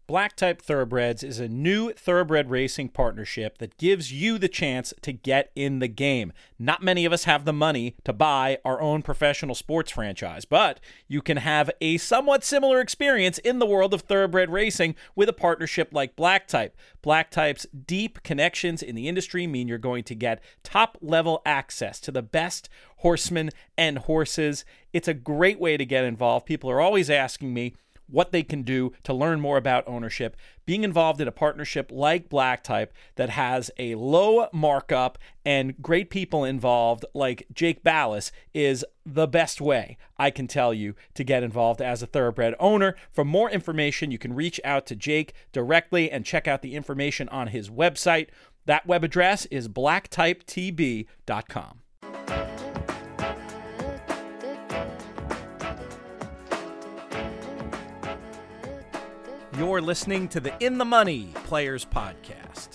Black Type Thoroughbreds is a new thoroughbred racing partnership that gives you the chance to get in the game. Not many of us have the money to buy our own professional sports franchise, but you can have a somewhat similar experience in the world of thoroughbred racing with a partnership like Black Type. Black Type's deep connections in the industry mean you're going to get top-level access to the best horsemen and horses. It's a great way to get involved. People are always asking me what they can do to learn more about ownership. Being involved in a partnership like Black Type that has a low markup and great people involved like Jake Ballas is the best way, I can tell you, to get involved as a thoroughbred owner. For more information, you can reach out to Jake directly and check out the information on his website. That web address is blacktypetb.com. You're listening to the In the Money Players Podcast.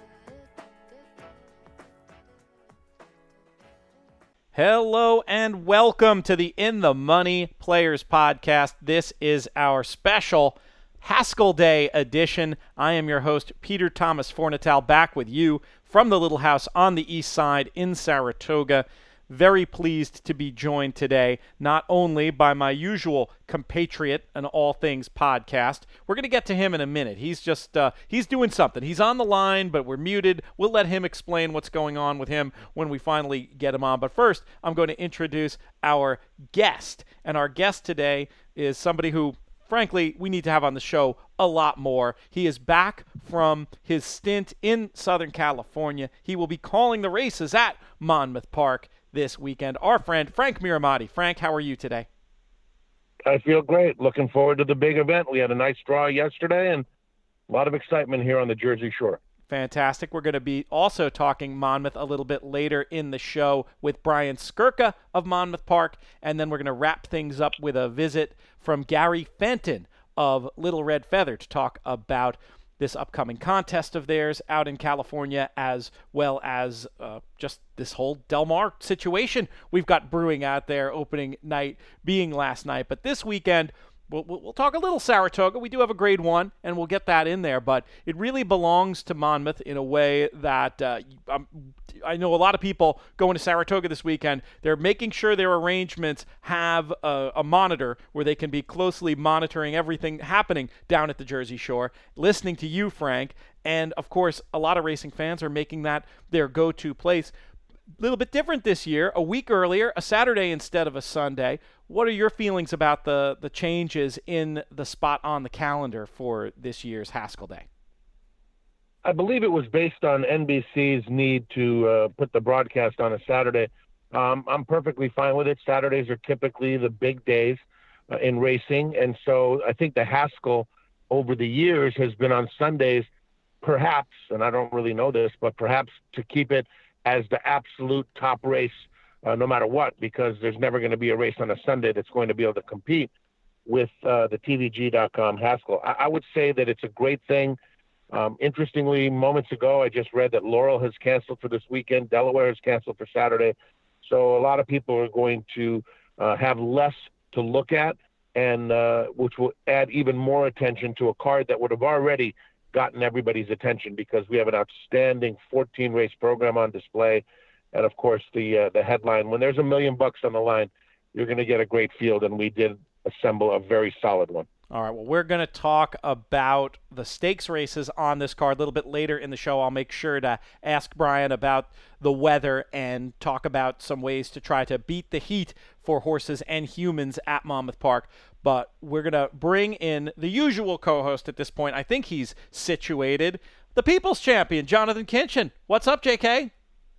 Hello and welcome to the In the Money Players Podcast. This is our special Haskell Day edition. I am your host, Peter Thomas Fornatal, back with you from the Little House on the East Side in Saratoga. Very pleased to be joined today, not only by my usual compatriot and all things podcast. We're going to get to him in a minute. He's doing something. He's on the line, but we're muted. We'll let him explain what's going on with him when we finally get him on. But first, I'm going to introduce our guest. And our guest today is somebody who, frankly, we need to have on the show a lot more. He is back from his stint in Southern California. He will be calling the races at Monmouth Park this weekend. Our friend, Frank Miramati. Frank, how are you today? I feel great. Looking forward to the big event. We had a nice draw yesterday and a lot of excitement here on the Jersey Shore. Fantastic. We're going to be also talking Monmouth a little bit later in the show with Brian Skirka of Monmouth Park, and then we're going to wrap things up with a visit from Gary Fenton of Little Red Feather to talk about this upcoming contest of theirs out in California, as well as just this whole Del Mar situation we've got brewing out there, opening night being last night. But this weekend, we'll talk a little Saratoga. We do have a grade one, and we'll get that in there, but it really belongs to Monmouth in a way that I know a lot of people going to Saratoga this weekend. They're making sure their arrangements have a monitor where they can be closely monitoring everything happening down at the Jersey Shore, listening to you, Frank, and of course, a lot of racing fans are making that their go-to place. A little bit different this year, a week earlier, a Saturday instead of a Sunday. What are your feelings about the changes in the spot on the calendar for this year's Haskell Day? I believe it was based on NBC's need to put the broadcast on a Saturday. I'm perfectly fine with it. Saturdays are typically the big days in racing, and so I think the Haskell over the years has been on Sundays, perhaps, and I don't really know this, but perhaps to keep it as the absolute top race no matter what, because there's never going to be a race on a Sunday that's going to be able to compete with the TVG.com Haskell. I would say that it's a great thing. Interestingly, moments ago, I just read that Laurel has canceled for this weekend. Delaware has canceled for Saturday. So a lot of people are going to have less to look at, and which will add even more attention to a card that would have already gotten everybody's attention, because we have an outstanding 14-race program on display. And, of course, the headline, when there's $1 million on the line, you're going to get a great field, and we did assemble a very solid one. All right, well, we're going to talk about the stakes races on this card a little bit later in the show. I'll make sure to ask Brian about the weather and talk about some ways to try to beat the heat for horses and humans at Monmouth Park. But we're going to bring in the usual co-host at this point. I think he's situated. The People's Champion, Jonathan Kinchin. What's up, JK?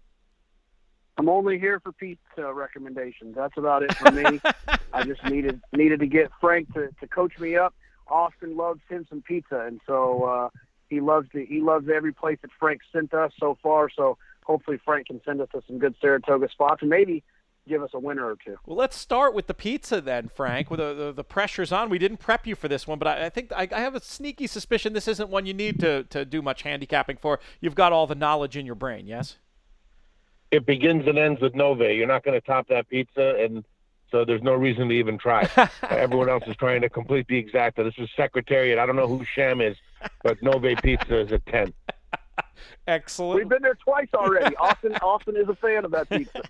I'm only here for pizza recommendations. That's about it for me. I just needed to get Frank to coach me up. Austin loves him some pizza, and so he loves every place that Frank sent us so far. So hopefully Frank can send us to some good Saratoga spots and maybe give us a winner or two. Well, let's start with the pizza then, Frank. With the pressure's on. We didn't prep you for this one, but I think I have a sneaky suspicion this isn't one you need to do much handicapping for. You've got all the knowledge in your brain, yes? It begins and ends with Nove. You're not going to top that pizza, and so there's no reason to even try. Everyone else is trying to complete the exacta. This is Secretariat. I don't know who Sham is, but Nove Pizza is at 10. Excellent. We've been there twice already. Austin is a fan of that pizza.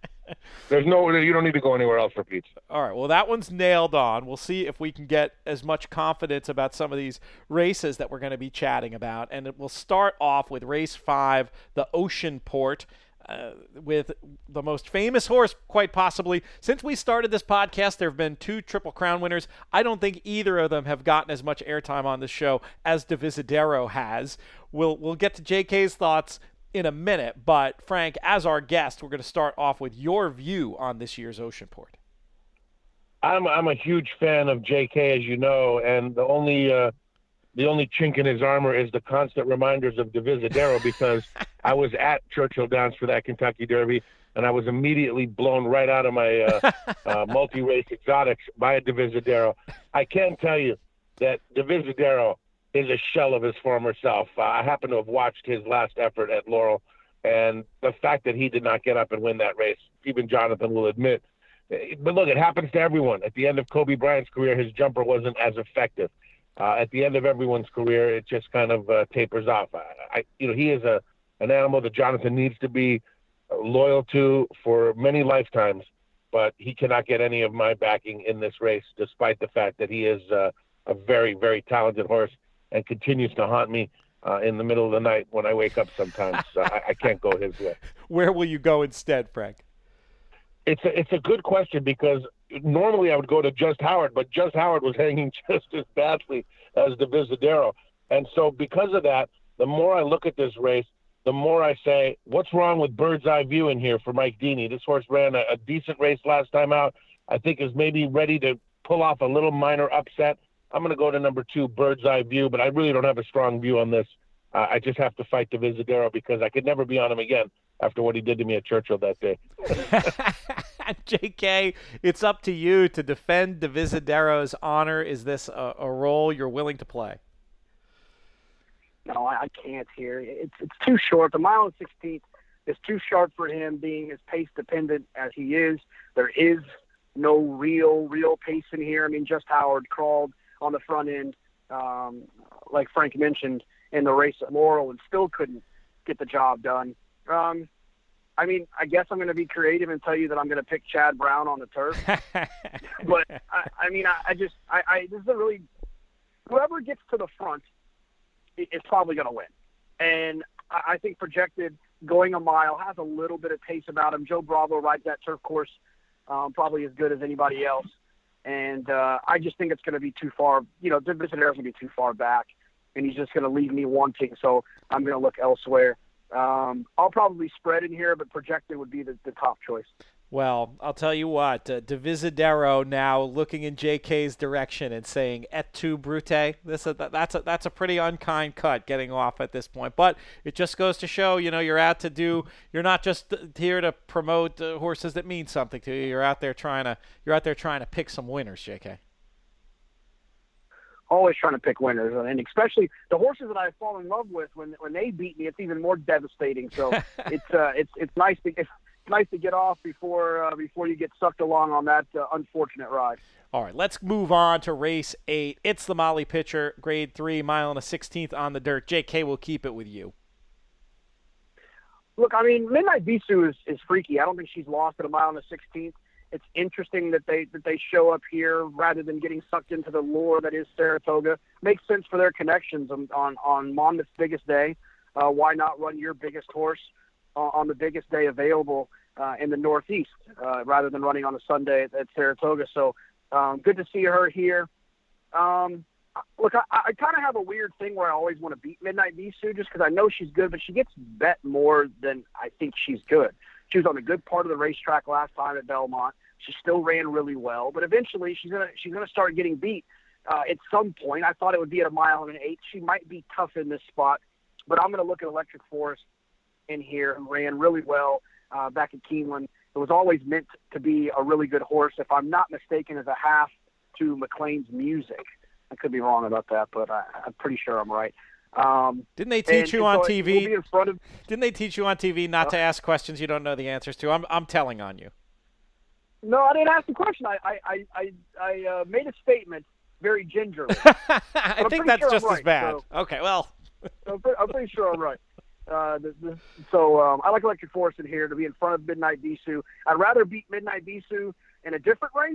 You don't need to go anywhere else for pizza. All right, well, that one's nailed on. We'll see if we can get as much confidence about some of these races that we're going to be chatting about. And we'll start off with race 5, the Oceanport, with the most famous horse, quite possibly. Since we started this podcast, there have been 2 Triple Crown winners. I don't think either of them have gotten as much airtime on the show as Divisadero has. We'll get to JK's thoughts in a minute, but Frank, as our guest, we're going to start off with your view on this year's Oceanport. I'm a huge fan of JK, as you know, and the only chink in his armor is the constant reminders of Divisadero, because I was at Churchill Downs for that Kentucky Derby, and I was immediately blown right out of my multi-race exotics by a Divisadero. I can tell you that Divisadero is a shell of his former self. I happen to have watched his last effort at Laurel, and the fact that he did not get up and win that race, even Jonathan will admit. But look, it happens to everyone. At the end of Kobe Bryant's career, his jumper wasn't as effective. At the end of everyone's career, it just kind of tapers off. He is an animal that Jonathan needs to be loyal to for many lifetimes, but he cannot get any of my backing in this race, despite the fact that he is a very, very talented horse and continues to haunt me in the middle of the night when I wake up sometimes. I can't go his way. Where will you go instead, Frank? It's a good question, because normally I would go to Just Howard, but Just Howard was hanging just as badly as Divisadero. And so because of that, the more I look at this race, the more I say, what's wrong with Bird's Eye View in here for Mike Deeney? This horse ran a decent race last time out. I think is maybe ready to pull off a little minor upset. I'm going to go to number 2, Bird's Eye View, but I really don't have a strong view on this. I just have to fight Divisadero, because I could never be on him again after what he did to me at Churchill that day. JK, it's up to you to defend Divisadero's honor. Is this a role you're willing to play? No, I can't here. It's too short. The mile and 16th is too short for him, being as pace dependent as he is. There is no real pace in here. I mean, Just Howard crawled on the front end, like Frank mentioned, in the race at Laurel, and still couldn't get the job done. I mean, I guess I'm going to be creative and tell you that I'm going to pick Chad Brown on the turf. But this is a really, whoever gets to the front is probably going to win. And I think projected going a mile has a little bit of pace about him. Joe Bravo rides that turf course probably as good as anybody else. And I just think it's going to be too far. Divisadero's going to be too far back, and he's just going to leave me wanting. So I'm going to look elsewhere. I'll probably spread in here, but projected would be the top choice. Well, I'll tell you what, Divisadero now looking in JK's direction and saying "et tu, Brute." That's a pretty unkind cut getting off at this point. But it just goes to show, you're not just here to promote horses that mean something to you. You're out there trying to pick some winners, JK. Always trying to pick winners, and especially the horses that I fall in love with. When they beat me, it's even more devastating. So it's nice to get off before you get sucked along on that unfortunate ride. All right, let's move on to race 8. It's the Molly Pitcher, Grade 3, mile and a 16th on the dirt. JK will keep it with you. Look, I mean, Midnight Bisou is freaky. I don't think she's lost at a mile and a 16th. It's interesting that they show up here rather than getting sucked into the lure that is Saratoga. Makes sense for their connections on Monmouth's biggest day. Why not run your biggest horse on the biggest day available in the Northeast rather than running on a Sunday at Saratoga? So good to see her here. Look, I kind of have a weird thing where I always want to beat Midnight Bisou just because I know she's good, but she gets bet more than I think she's good. She was on a good part of the racetrack last time at Belmont. She still ran really well, but eventually she's gonna start getting beat at some point. I thought it would be at a mile and an 8. She might be tough in this spot, but I'm gonna look at Electric Forest in here, who ran really well back at Keeneland. It was always meant to be a really good horse, if I'm not mistaken, as a half to McLean's Music. I could be wrong about that, but I'm pretty sure I'm right. Didn't they teach you on TV? Didn't they teach you on TV not to ask questions you don't know the answers to? I'm telling on you. No, I didn't ask the question. I made a statement very gingerly. I think that's sure just right, as bad. So, Okay, well. I'm pretty sure I'm right. I like Electric Forest in here to be in front of Midnight Bisou. I'd rather beat Midnight Bisou in a different race,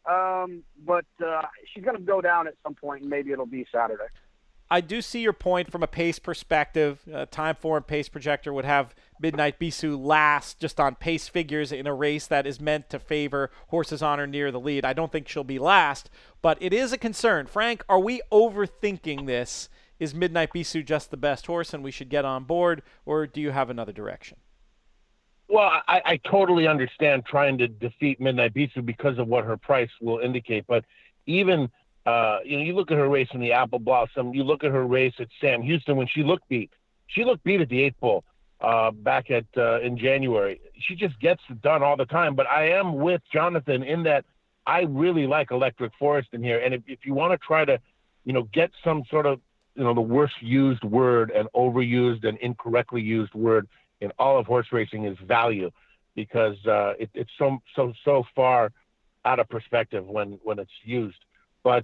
but she's going to go down at some point, and maybe it'll be Saturday. I do see your point from a pace perspective. Time 4 and Pace Projector would have Midnight Bisou last just on pace figures in a race that is meant to favor horses on or near the lead. I don't think she'll be last, but it is a concern. Frank, are we overthinking this? Is Midnight Bisou just the best horse and we should get on board, or do you have another direction? Well, I totally understand trying to defeat Midnight Bisou because of what her price will indicate, but even you look at her race in the Apple Blossom. You look at her race at Sam Houston when she looked beat. She looked beat at the 8th Bull back in January. She just gets it done all the time. But I am with Jonathan in that I really like Electric Forest in here. And if you want to try to, get some sort of, the worst used word and overused and incorrectly used word in all of horse racing is value, because it's so far out of perspective when it's used. But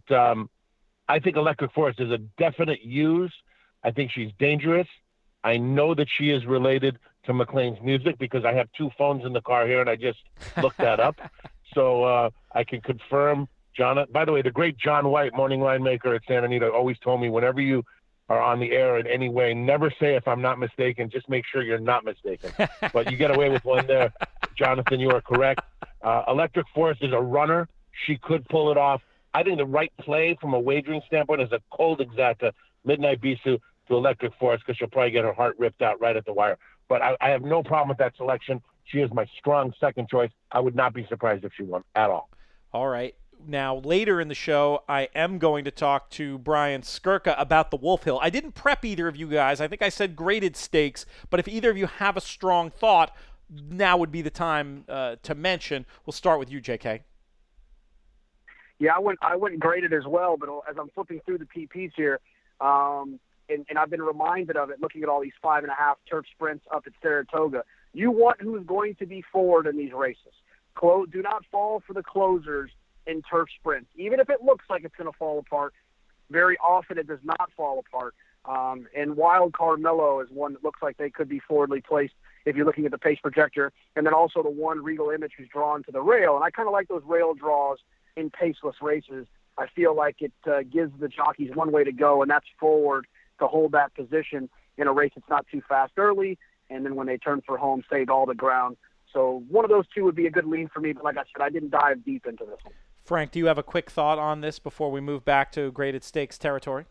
I think Electric Forest is a definite use. I think she's dangerous. I know that she is related to McLean's Music because I have 2 phones in the car here, and I just looked that up. So I can confirm. By the way, the great John White, morning line maker at Santa Anita, always told me whenever you are on the air in any way, never say if I'm not mistaken. Just make sure you're not mistaken. But you get away with one there. Jonathan, you are correct. Electric Forest is a runner. She could pull it off. I think the right play from a wagering standpoint is a cold exacta, Midnight Bisou to Electric Forest, because she'll probably get her heart ripped out right at the wire. But I have no problem with that selection. She is my strong second choice. I would not be surprised if she won at all. All right. Now, later in the show, I am going to talk to Brian Skirka about the Wolf Hill. I didn't prep either of you guys. I think I said graded stakes, but if either of you have a strong thought, now would be the time to mention. We'll start with you, JK. Yeah, I went graded as well, but as I'm flipping through the PPs here, and I've been reminded of it looking at all these 5.5 turf sprints up at Saratoga. You want who's going to be forward in these races. Do not fall for the closers in turf sprints. Even if it looks like it's going to fall apart, very often it does not fall apart. And Wild Carmelo is one that looks like they could be forwardly placed if you're looking at the pace projector. And then also the one Regal Image who's drawn to the rail. And I kind of like those rail draws in paceless races. I feel like it gives the jockeys one way to go, and that's forward to hold that position in a race that's not too fast early, and then when they turn for home, save all the ground. So one of those two would be a good lean for me, but like I said, I didn't dive deep into this one. Frank, do you have a quick thought on this before we move back to graded stakes territory?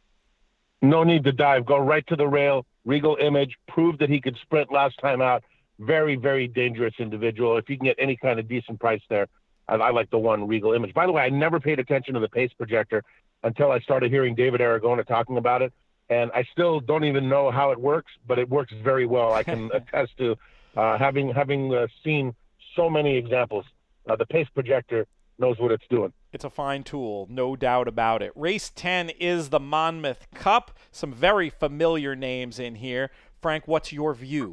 No need to dive. Go right to the rail. Regal Image proved that he could sprint last time out. Very, very dangerous individual. If you can get any kind of decent price there, I like the one Regal Image. By the way, I never paid attention to the pace projector until I started hearing David Aragona talking about it, and I still don't even know how it works, but it works very well. I can attest to having seen so many examples. The pace projector knows what it's doing. It's a fine tool, no doubt about it. Race 10 is the Monmouth Cup. Some very familiar names in here. Frank, what's your view?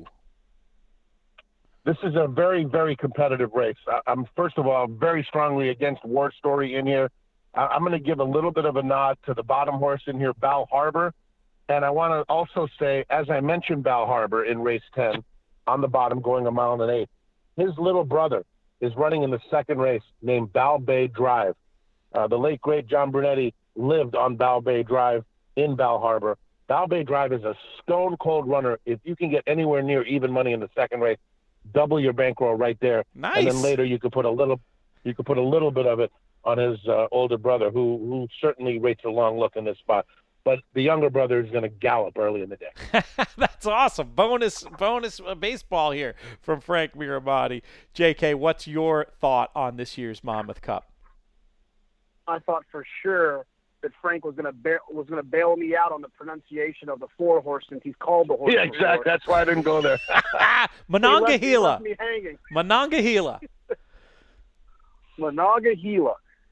This is a very, very competitive race. I'm, first of all, very strongly against War Story in here. I'm going to give a little bit of a nod to the bottom horse in here, Bal Harbor. And I want to also say, as I mentioned Bal Harbor in race 10, on the bottom going 1 1/8, his little brother is running in the second race named Bal Bay Drive. The late, great John Brunetti lived on Bal Bay Drive in Bal Harbor. Bal Bay Drive is a stone-cold runner. If you can get anywhere near even money in the second race, double your bankroll right there. Nice. And then later you could put a little bit of it on his older brother, who certainly rates a long look in this spot. But the younger brother is going to gallop early in the day. That's awesome. Bonus baseball here from Frank Mirabati. JK, what's your thought on this year's Monmouth Cup? I thought for sure that Frank was going to bail me out on the pronunciation of the 4-horse since he's called the horse. Yeah, exactly. That's why I didn't go there. Monongahela. He left me hanging. Monongahela. Monongahela.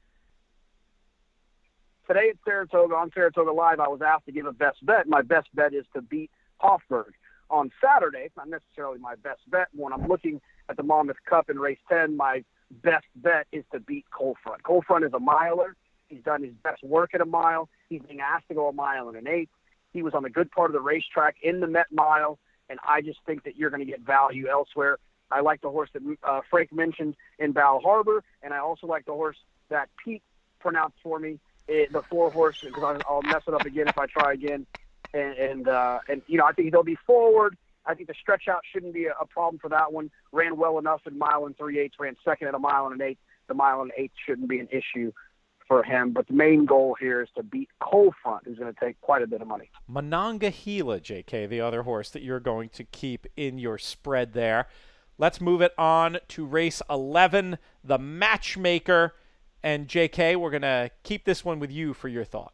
Today at Saratoga, on Saratoga Live, I was asked to give a best bet. My best bet is to beat Hofburg. On Saturday, it's not necessarily my best bet. When I'm looking at the Monmouth Cup in race 10, my best bet is to beat Cole Front. Cole Front is a miler. He's done his best work at a mile. He's being asked to go a mile and an eighth. He was on the good part of the racetrack in the Met Mile, and I just think that you're going to get value elsewhere. I like the horse that Frank mentioned in Bal Harbor, and I also like the horse that Pete pronounced for me, the 4-horse, because I'll mess it up again if I try again. And I think they'll be forward. I think the stretch out shouldn't be a problem for that one. Ran well enough in mile and 3/8, ran second at a mile and an eighth. The mile and eighth shouldn't be an issue for him. But the main goal here is to beat Cole Front, who's going to take quite a bit of money. Monongahela, JK, the other horse that you're going to keep in your spread there. Let's move it on to race 11, the Matchmaker. And JK, we're going to keep this one with you for your thought.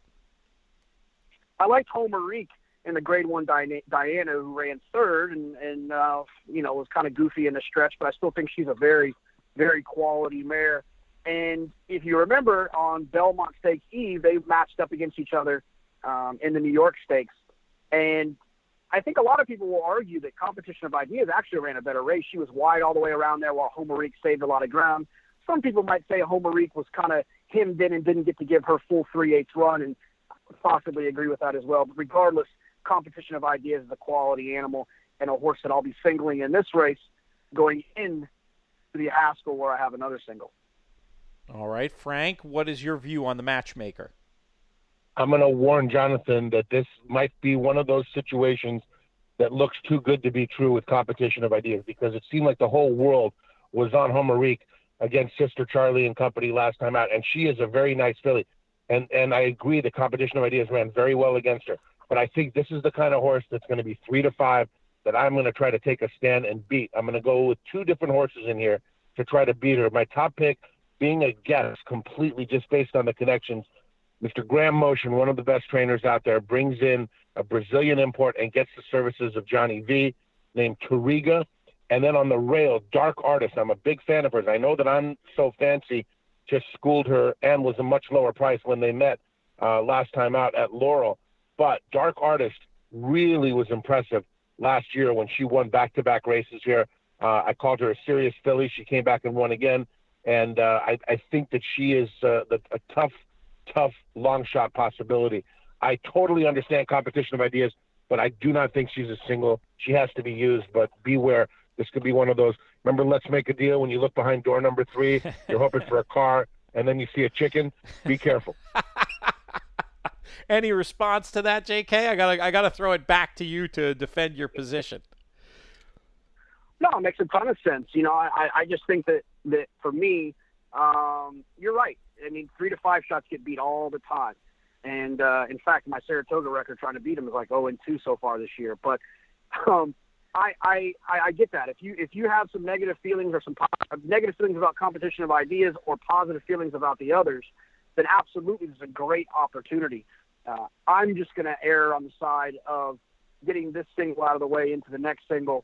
I liked Homerique in the Grade 1 Diana, who ran third and was kind of goofy in the stretch, but I still think she's a very, very quality mare. And if you remember, on Belmont Stakes Eve, they matched up against each other in the New York Stakes. And I think a lot of people will argue that Competition of Ideas actually ran a better race. She was wide all the way around there while Homerique saved a lot of ground. Some people might say Homerique was kind of hemmed in and didn't get to give her full 3/8 run, and I would possibly agree with that as well. But regardless, Competition of Ideas is a quality animal and a horse that I'll be singling in this race going in to the Haskell, where I have another single. All right, Frank, what is your view on the Matchmaker? I'm going to warn Jonathan that this might be one of those situations that looks too good to be true with Competition of Ideas, because it seemed like the whole world was on Homerique against Sister Charlie and company last time out, and she is a very nice filly. And I agree the Competition of Ideas ran very well against her, but I think this is the kind of horse that's going to be 3 to 5 that I'm going to try to take a stand and beat. I'm going to go with 2 different horses in here to try to beat her. My top pick being a guess completely just based on the connections. Mr. Graham Motion, one of the best trainers out there, brings in a Brazilian import and gets the services of Johnny V, named Turiga. And then on the rail, Dark Artist. I'm a big fan of hers. I know that I'm So Fancy just schooled her and was a much lower price when they met last time out at Laurel. But Dark Artist really was impressive last year when she won back-to-back races here. I called her a serious filly. She came back and won again. And I think that she is a tough long shot possibility. I totally understand Competition of Ideas, but I do not think she's a single. She has to be used, but beware. This could be one of those. Remember, Let's Make a Deal, when you look behind door number 3, you're hoping for a car, and then you see a chicken. Be careful. Any response to that, JK? I gotta throw it back to you to defend your position. No, it makes a ton of sense. I just think that for me, you're right. I mean, 3 to 5 shots get beat all the time. And in fact, my Saratoga record trying to beat him is like 0-2 so far this year. But I get that. If you have some negative feelings or some negative feelings about Competition of Ideas or positive feelings about the others, then absolutely this is a great opportunity. I'm just going to err on the side of getting this single out of the way into the next single.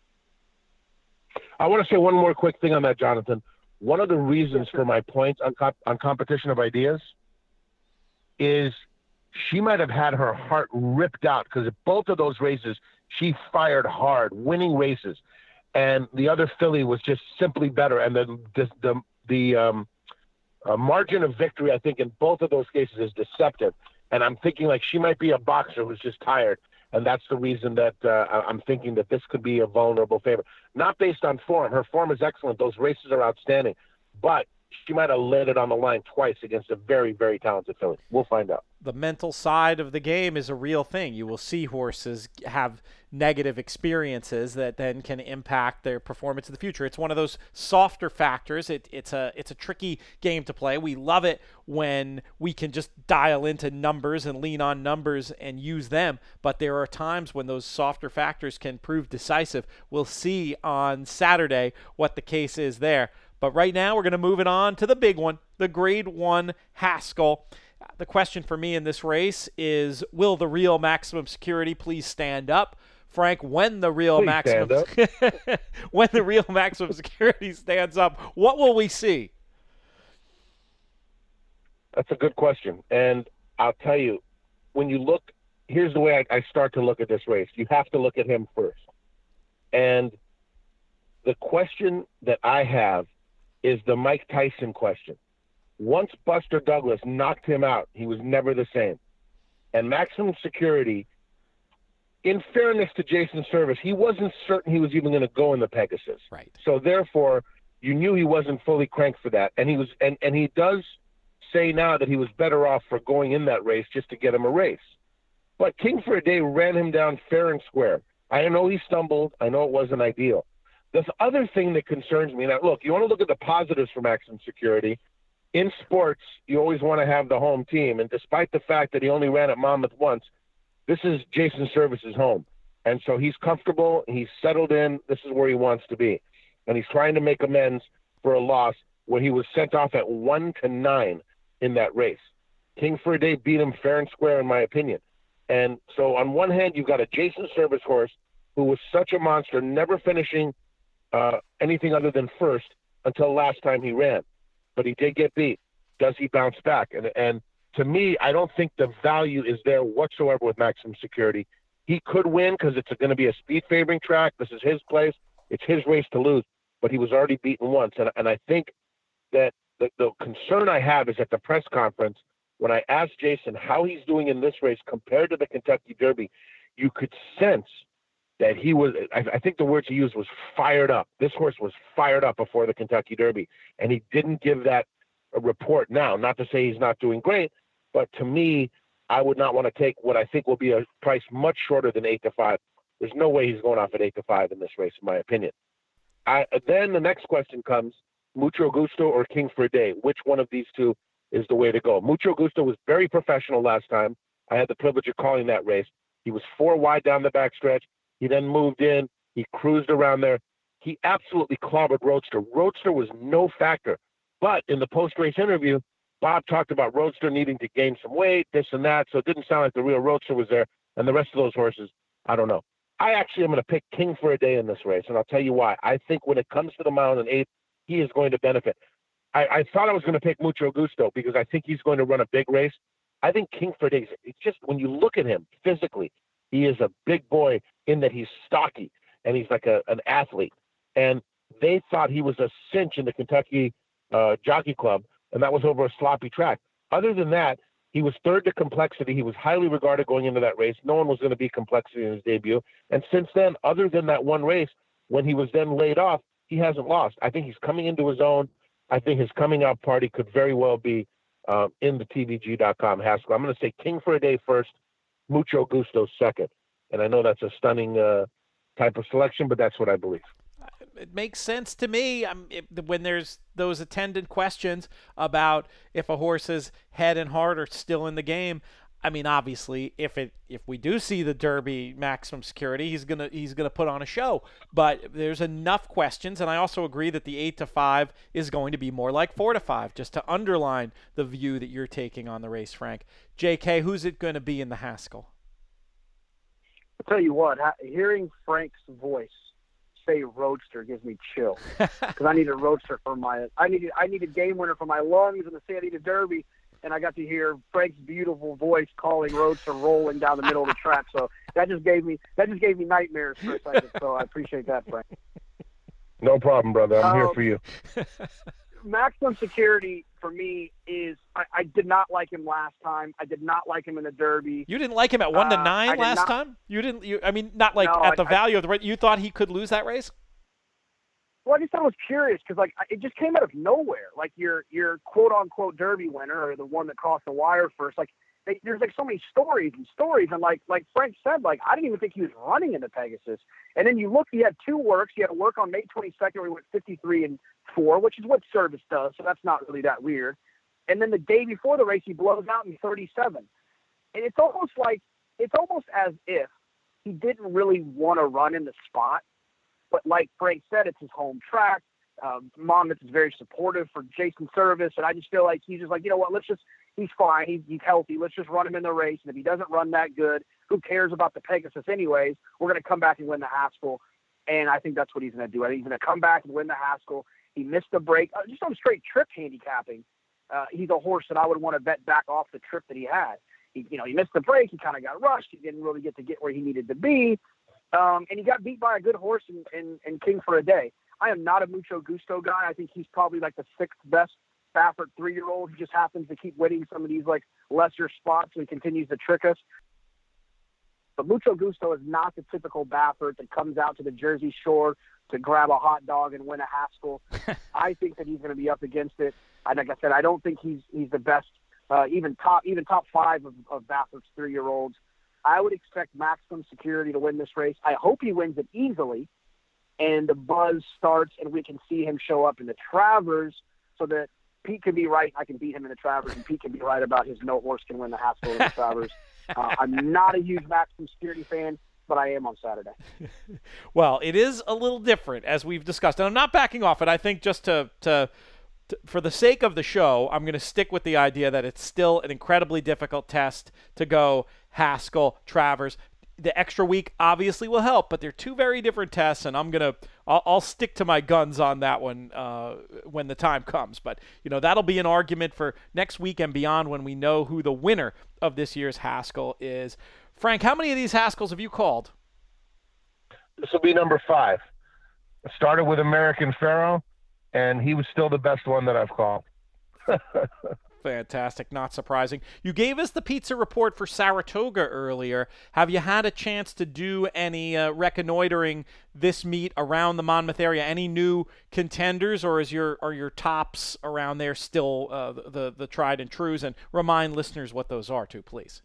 I want to say one more quick thing on that, Jonathan. One of the reasons for my points on Competition of Ideas is she might have had her heart ripped out, because at both of those races, she fired hard, winning races. And the other filly was just simply better. And the margin of victory, I think, in both of those cases is deceptive. And I'm thinking like she might be a boxer who's just tired. And that's the reason that I'm thinking that this could be a vulnerable favorite. Not based on form. Her form is excellent. Those races are outstanding. But she might have laid it on the line twice against a very, very talented filly. We'll find out. The mental side of the game is a real thing. You will see horses have negative experiences that then can impact their performance in the future. It's one of those softer factors. It's a tricky game to play. We love it when we can just dial into numbers and lean on numbers and use them, but there are times when those softer factors can prove decisive. We'll see on Saturday what the case is there. But right now, we're going to move it on to the big one, the Grade 1 Haskell. The question for me in this race is, will the real Maximum Security please stand up? Frank, when the real Maximum Security stands up, what will we see? That's a good question. And I'll tell you, when you look, here's the way I start to look at this race. You have to look at him first. And the question that I have is the Mike Tyson question. Once Buster Douglas knocked him out, he was never the same. And Maximum Security, in fairness to Jason Service, he wasn't certain he was even going to go in the Pegasus. Right. So therefore, you knew he wasn't fully cranked for that. And he was, and he does say now that he was better off for going in that race just to get him a race. But King for a Day ran him down fair and square. I know he stumbled. I know it wasn't ideal. The other thing that concerns me, now look, you want to look at the positives for Maximum Security. In sports, you always want to have the home team. And despite the fact that he only ran at Monmouth once, this is Jason Service's home. And so he's comfortable. He's settled in. This is where he wants to be. And he's trying to make amends for a loss where he was sent off at 1-9 in that race. King for a Day beat him fair and square, in my opinion. And so on one hand, you've got a Jason Service horse who was such a monster, never finishing anything other than first until last time he ran. But he did get beat. Does he bounce back? And to me, I don't think the value is there whatsoever with Maximum Security. He could win because it's going to be a speed favoring track. This is his place. It's his race to lose. But he was already beaten once. And I think that the concern I have is at the press conference, when I asked Jason how he's doing in this race compared to the Kentucky Derby, you could sense that he was, I think the words he used was fired up. This horse was fired up before the Kentucky Derby, and he didn't give that a report now. Not to say he's not doing great, but to me, I would not want to take what I think will be a price much shorter than 8-5. There's no way he's going off at 8-5 in this race, in my opinion. Then the next question comes, Mucho Gusto or King for a Day? Which one of these two is the way to go? Mucho Gusto was very professional last time. I had the privilege of calling that race. He was 4 wide down the backstretch. He then moved in. He cruised around there. He absolutely clobbered Roadster. Roadster was no factor. But in the post-race interview, Bob talked about Roadster needing to gain some weight, this and that. So it didn't sound like the real Roadster was there. And the rest of those horses, I don't know. I actually am going to pick King for a Day in this race, and I'll tell you why. I think when it comes to the mile and 8, he is going to benefit. I thought I was going to pick Mucho Gusto because I think he's going to run a big race. I think King for a Day, it's just when you look at him physically, he is a big boy in that he's stocky and he's like an athlete. And they thought he was a cinch in the Kentucky Jockey Club, and that was over a sloppy track. Other than that, he was third to Complexity. He was highly regarded going into that race. No one was going to beat Complexity in his debut. And since then, other than that one race, when he was then laid off, he hasn't lost. I think he's coming into his own. I think his coming out party could very well be in the TVG.com Haskell. I'm going to say King for a Day first, Mucho Gusto second. And I know that's a stunning type of selection, but that's what I believe. It makes sense to me. When there's those attendant questions about if a horse's head and heart are still in the game, I mean, obviously, if we do see the Derby Maximum Security, he's gonna put on a show. But there's enough questions, and I also agree that the 8-5 is going to be more like 4-5, just to underline the view that you're taking on the race, Frank. J.K., who's it going to be in the Haskell? I'll tell you what, hearing Frank's voice say Roadster gives me chill because I need a Roadster for I need a game winner for my lungs in the San Diego Derby. And I got to hear Frank's beautiful voice calling Roadster rolling down the middle of the track. So that just gave me nightmares for a second. So I appreciate that, Frank. No problem, brother. I'm here for you. Maximum Security for me is I did not like him last time. I did not like him in the Derby. You didn't like him at 1-9 last time? You didn't. I mean, not like no, at the value of the race. You thought he could lose that race? Well, I just thought I was curious because, it just came out of nowhere. Like, your quote-unquote Derby winner, or the one that crossed the wire first, there's, so many stories. And, like Frank said, I didn't even think he was running in the Pegasus. And then you look, he had 2 works. He had a work on May 22nd where he went 53-4, which is what Service does, so that's not really that weird. And then the day before the race, he blows out in 37. And it's almost as if he didn't really want to run in the spot. But like Frank said, it's his home track. Monmouth is very supportive for Jason Service, and I just feel like he's just like, you know what, he's fine, he's healthy, let's just run him in the race, and if he doesn't run that good, who cares about the Pegasus anyways? We're going to come back and win the Haskell, and I think that's what he's going to do. I think he's going to come back and win the Haskell. He missed the break, just on straight trip handicapping. He's a horse that I would want to bet back off the trip that he had. He missed the break, he kind of got rushed, he didn't really get where he needed to be. And he got beat by a good horse in King for a Day. I am not a Mucho Gusto guy. I think he's probably like the 6th best Baffert 3-year-old. He just happens to keep winning some of these like lesser spots and continues to trick us. But Mucho Gusto is not the typical Baffert that comes out to the Jersey Shore to grab a hot dog and win a Haskell. I think that he's going to be up against it. And like I said, I don't think he's the best, even top 5 of Baffert's 3-year-olds. I would expect Maximum Security to win this race. I hope he wins it easily, and the buzz starts, and we can see him show up in the Travers, so that Pete can be right, I can beat him in the Travers, and Pete can be right about his no horse can win the Haskell in the Travers. I'm not a huge Maximum Security fan, but I am on Saturday. Well, it is a little different, as we've discussed. And I'm not backing off it. I think just to for the sake of the show, I'm going to stick with the idea that it's still an incredibly difficult test to go Haskell, Travers. The extra week obviously will help, but they're two very different tests, and I'll stick to my guns on that one when the time comes. But that'll be an argument for next week and beyond when we know who the winner of this year's Haskell is. Frank, how many of these Haskells have you called? This will be number 5. I started with American Pharoah, and he was still the best one that I've called. Fantastic. Not surprising. You gave us the pizza report for Saratoga earlier. Have you had a chance to do any reconnoitering this meet around the Monmouth area? Any new contenders, or are your tops around there still the tried and trues? And remind listeners what those are too, please.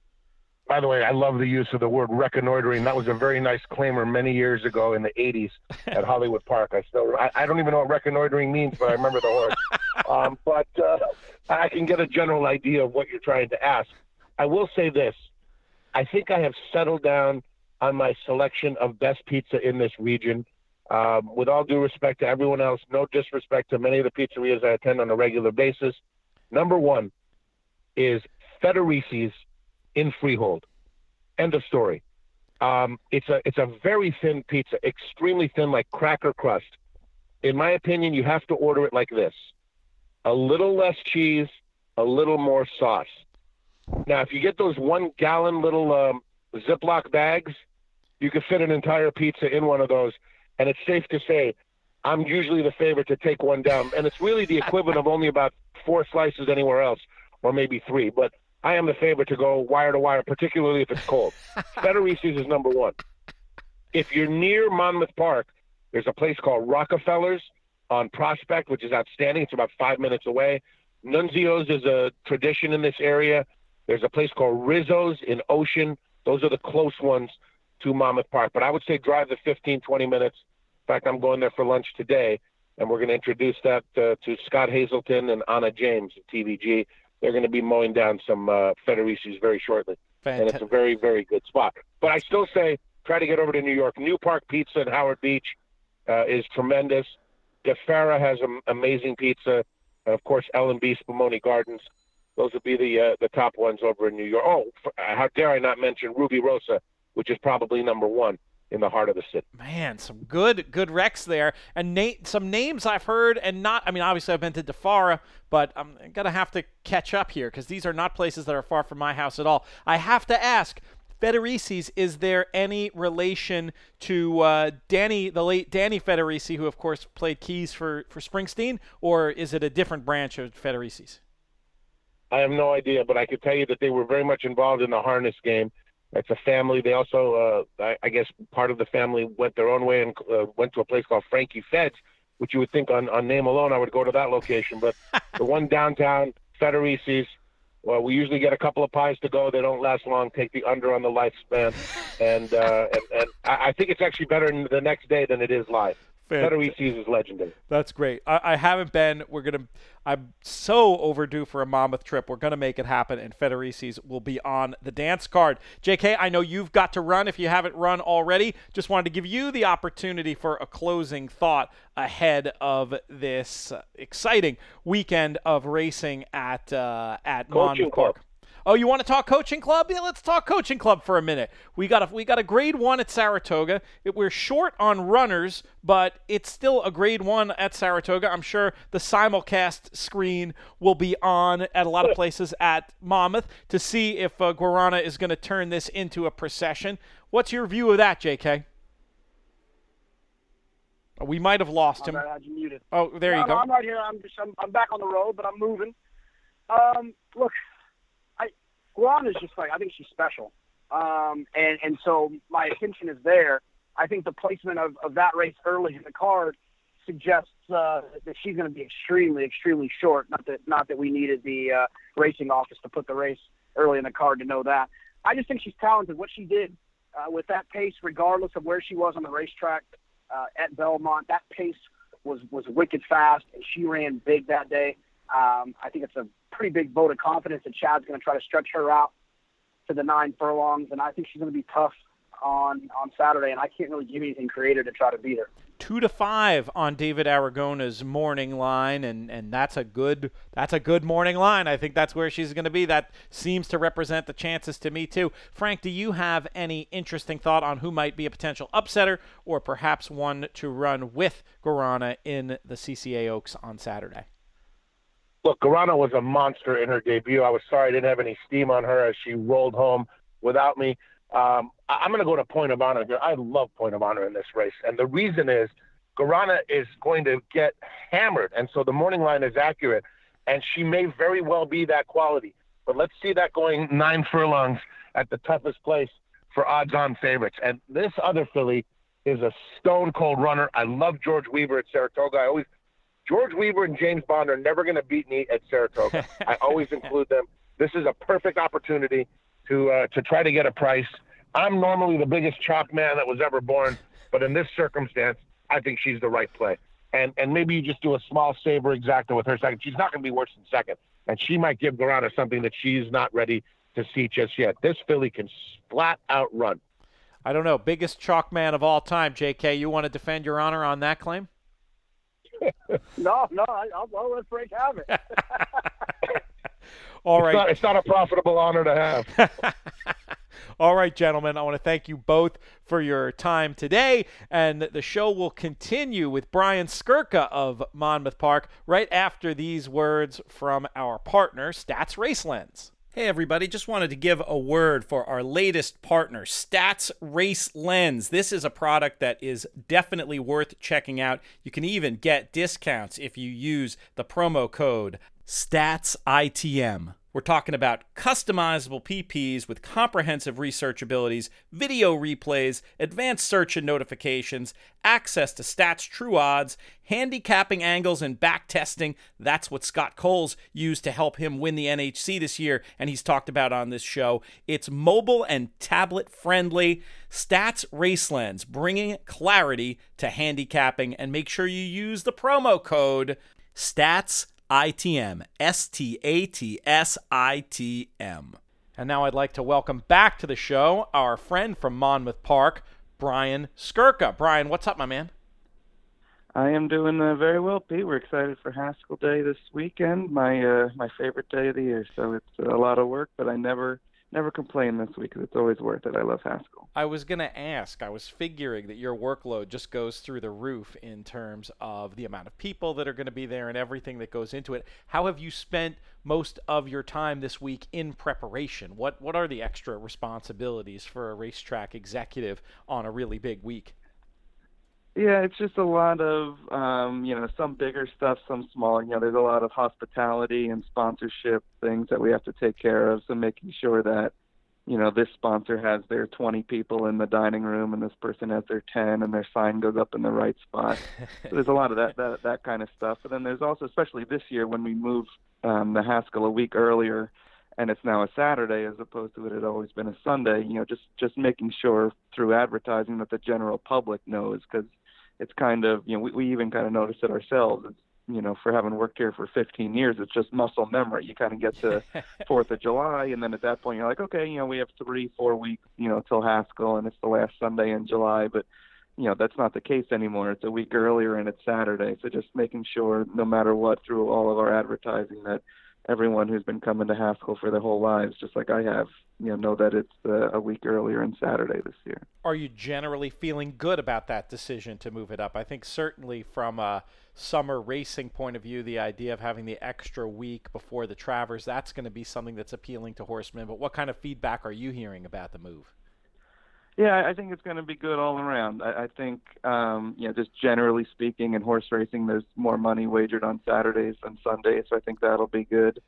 By the way, I love the use of the word reconnoitering. That was a very nice claimer many years ago in the 80s at Hollywood Park. I don't even know what reconnoitering means, but I remember the word. But I can get a general idea of what you're trying to ask. I will say this. I think I have settled down on my selection of best pizza in this region. With all due respect to everyone else, no disrespect to many of the pizzerias I attend on a regular basis. Number 1 is Federici's in Freehold. End of story. It's a very thin pizza, extremely thin, like cracker crust. In my opinion, you have to order it like this: a little less cheese, a little more sauce. Now, if you get those 1-gallon little Ziploc bags, you can fit an entire pizza in one of those. And it's safe to say, I'm usually the favorite to take one down. And it's really the equivalent of only about 4 slices anywhere else, or maybe 3. But I am the favorite to go wire to wire, particularly if it's cold. Federici's is number 1. If you're near Monmouth Park, there's a place called Rockefeller's on Prospect, which is outstanding. It's about 5 minutes away. Nunzio's is a tradition in this area. There's a place called Rizzo's in Ocean. Those are the close ones to Monmouth Park. But I would say drive the 15, 20 minutes. In fact, I'm going there for lunch today, and we're going to introduce that to Scott Hazelton and Anna James at TVG. They're going to be mowing down some Federici's very shortly. And it's a very, very good spot. But I still say try to get over to New York. New Park Pizza in Howard Beach is tremendous. DeFera has amazing pizza. And, of course, L&B Spumoni Gardens. Those would be the top ones over in New York. Oh, how dare I not mention Ruby Rosa, which is probably number 1 in the heart of the city. Man, some good recs there. And some names I've heard, and not, I mean, obviously I've been to DeFara, but I'm going to have to catch up here because these are not places that are far from my house at all. I have to ask, Federici's, is there any relation to the late Danny Federici, who of course played keys for Springsteen, or is it a different branch of Federici's? I have no idea, but I could tell you that they were very much involved in the harness game. It's a family. They also, I guess, part of the family went their own way and went to a place called Frankie Fed's, which you would think on name alone I would go to that location. But the one downtown, Federici's, well, we usually get a couple of pies to go. They don't last long. Take the under on the lifespan. And I think it's actually better the next day than it is live. Federici's is legendary. That's great. I haven't been. I'm so overdue for a Monmouth trip. We're going to make it happen, and Federici's will be on the dance card. JK, I know you've got to run if you haven't run already. Just wanted to give you the opportunity for a closing thought ahead of this exciting weekend of racing at Monmouth Park. Oh, you want to talk coaching club? Yeah, let's talk coaching club for a minute. We got a grade 1 at Saratoga. We're short on runners, but it's still a grade 1 at Saratoga. I'm sure the simulcast screen will be on at a lot of places at Monmouth to see if Guarana is going to turn this into a procession. What's your view of that, JK? We might have lost him. I had you muted. Oh, there you go. No, I'm right here. I'm back on the road, but I'm moving. Look, Guan is just like, I think she's special. And so my attention is there. I think the placement of that race early in the card suggests that she's going to be extremely, extremely short. Not that we needed the racing office to put the race early in the card to know that. I just think she's talented. What she did with that pace, regardless of where she was on the racetrack at Belmont, that pace was wicked fast, and she ran big that day. I think it's a pretty big vote of confidence that Chad's going to try to stretch her out to the 9 furlongs, and I think she's going to be tough on Saturday, and I can't really give anything creative to try to beat her. 2-5 on David Aragona's morning line, and that's a good morning line. I think that's where she's going to be. That seems to represent the chances to me too. Frank, do you have any interesting thought on who might be a potential upsetter, or perhaps one to run with Guarana in the CCA Oaks on Saturday? Look, Guarana was a monster in her debut. I was sorry I didn't have any steam on her as she rolled home without me. I'm going to go to Point of Honor. I love Point of Honor in this race. And the reason is Guarana is going to get hammered. And so the morning line is accurate. And she may very well be that quality. But let's see that going 9 furlongs at the toughest place for odds-on favorites. And this other filly is a stone-cold runner. I love George Weaver at Saratoga. George Weaver and James Bond are never going to beat me at Saratoga. I always include them. This is a perfect opportunity to try to get a price. I'm normally the biggest chop man that was ever born, but in this circumstance, I think she's the right play. And maybe you just do a small saber exacta with her second. She's not going to be worse than second, and she might give Guarana something that she's not ready to see just yet. This filly can flat out run. I don't know. Biggest chalk man of all time, JK. You want to defend your honor on that claim? No, I'll let Frank have it. All right. It's not a profitable honor to have. All right, gentlemen, I want to thank you both for your time today, and the show will continue with Brian Skirka of Monmouth Park right after these words from our partner, Stats Race Lens. Hey everybody, just wanted to give a word for our latest partner, Stats Race Lens. This is a product that is definitely worth checking out. You can even get discounts if you use the promo code STATSITM. We're talking about customizable PPs with comprehensive research abilities, video replays, advanced search and notifications, access to Stats True Odds, handicapping angles and back testing. That's what Scott Coles used to help him win the NHC this year, and he's talked about on this show. It's mobile and tablet friendly. Stats Race Lens, bringing clarity to handicapping, and make sure you use the promo code STATSITM, STATSITM. And now I'd like to welcome back to the show our friend from Monmouth Park, Brian Skirka. Brian, what's up, my man? I am doing very well, Pete. We're excited for Haskell Day this weekend, my favorite day of the year. So it's a lot of work, but I never complain this week because it's always worth it. I love Haskell. I was going to ask, I was figuring that your workload just goes through the roof in terms of the amount of people that are going to be there and everything that goes into it. How have you spent most of your time this week in preparation? What are the extra responsibilities for a racetrack executive on a really big week? Yeah, it's just a lot of, some bigger stuff, some smaller. There's a lot of hospitality and sponsorship things that we have to take care of. So making sure that, this sponsor has their 20 people in the dining room and this person has their 10 and their sign goes up in the right spot. So there's a lot of that kind of stuff. And then there's also, especially this year when we moved the Haskell a week earlier and it's now a Saturday as opposed to it had always been a Sunday, just making sure through advertising that the general public knows, because it's kind of, we even kind of noticed it ourselves. It's, for having worked here for 15 years, it's just muscle memory. You kind of get to 4th of July, and then at that point you're like, okay, we have 3-4 weeks, till Haskell, and it's the last Sunday in July. But, that's not the case anymore. It's a week earlier, and it's Saturday. So just making sure, no matter what, through all of our advertising, that everyone who's been coming to Haskell for their whole lives, just like I have, know that it's a week earlier and Saturday this year. Are you generally feeling good about that decision to move it up? I think certainly from a summer racing point of view, the idea of having the extra week before the Travers, that's going to be something that's appealing to horsemen. But what kind of feedback are you hearing about the move? Yeah, I think it's going to be good all around. I think, just generally speaking, in horse racing, there's more money wagered on Saturdays than Sundays, so I think that'll be good.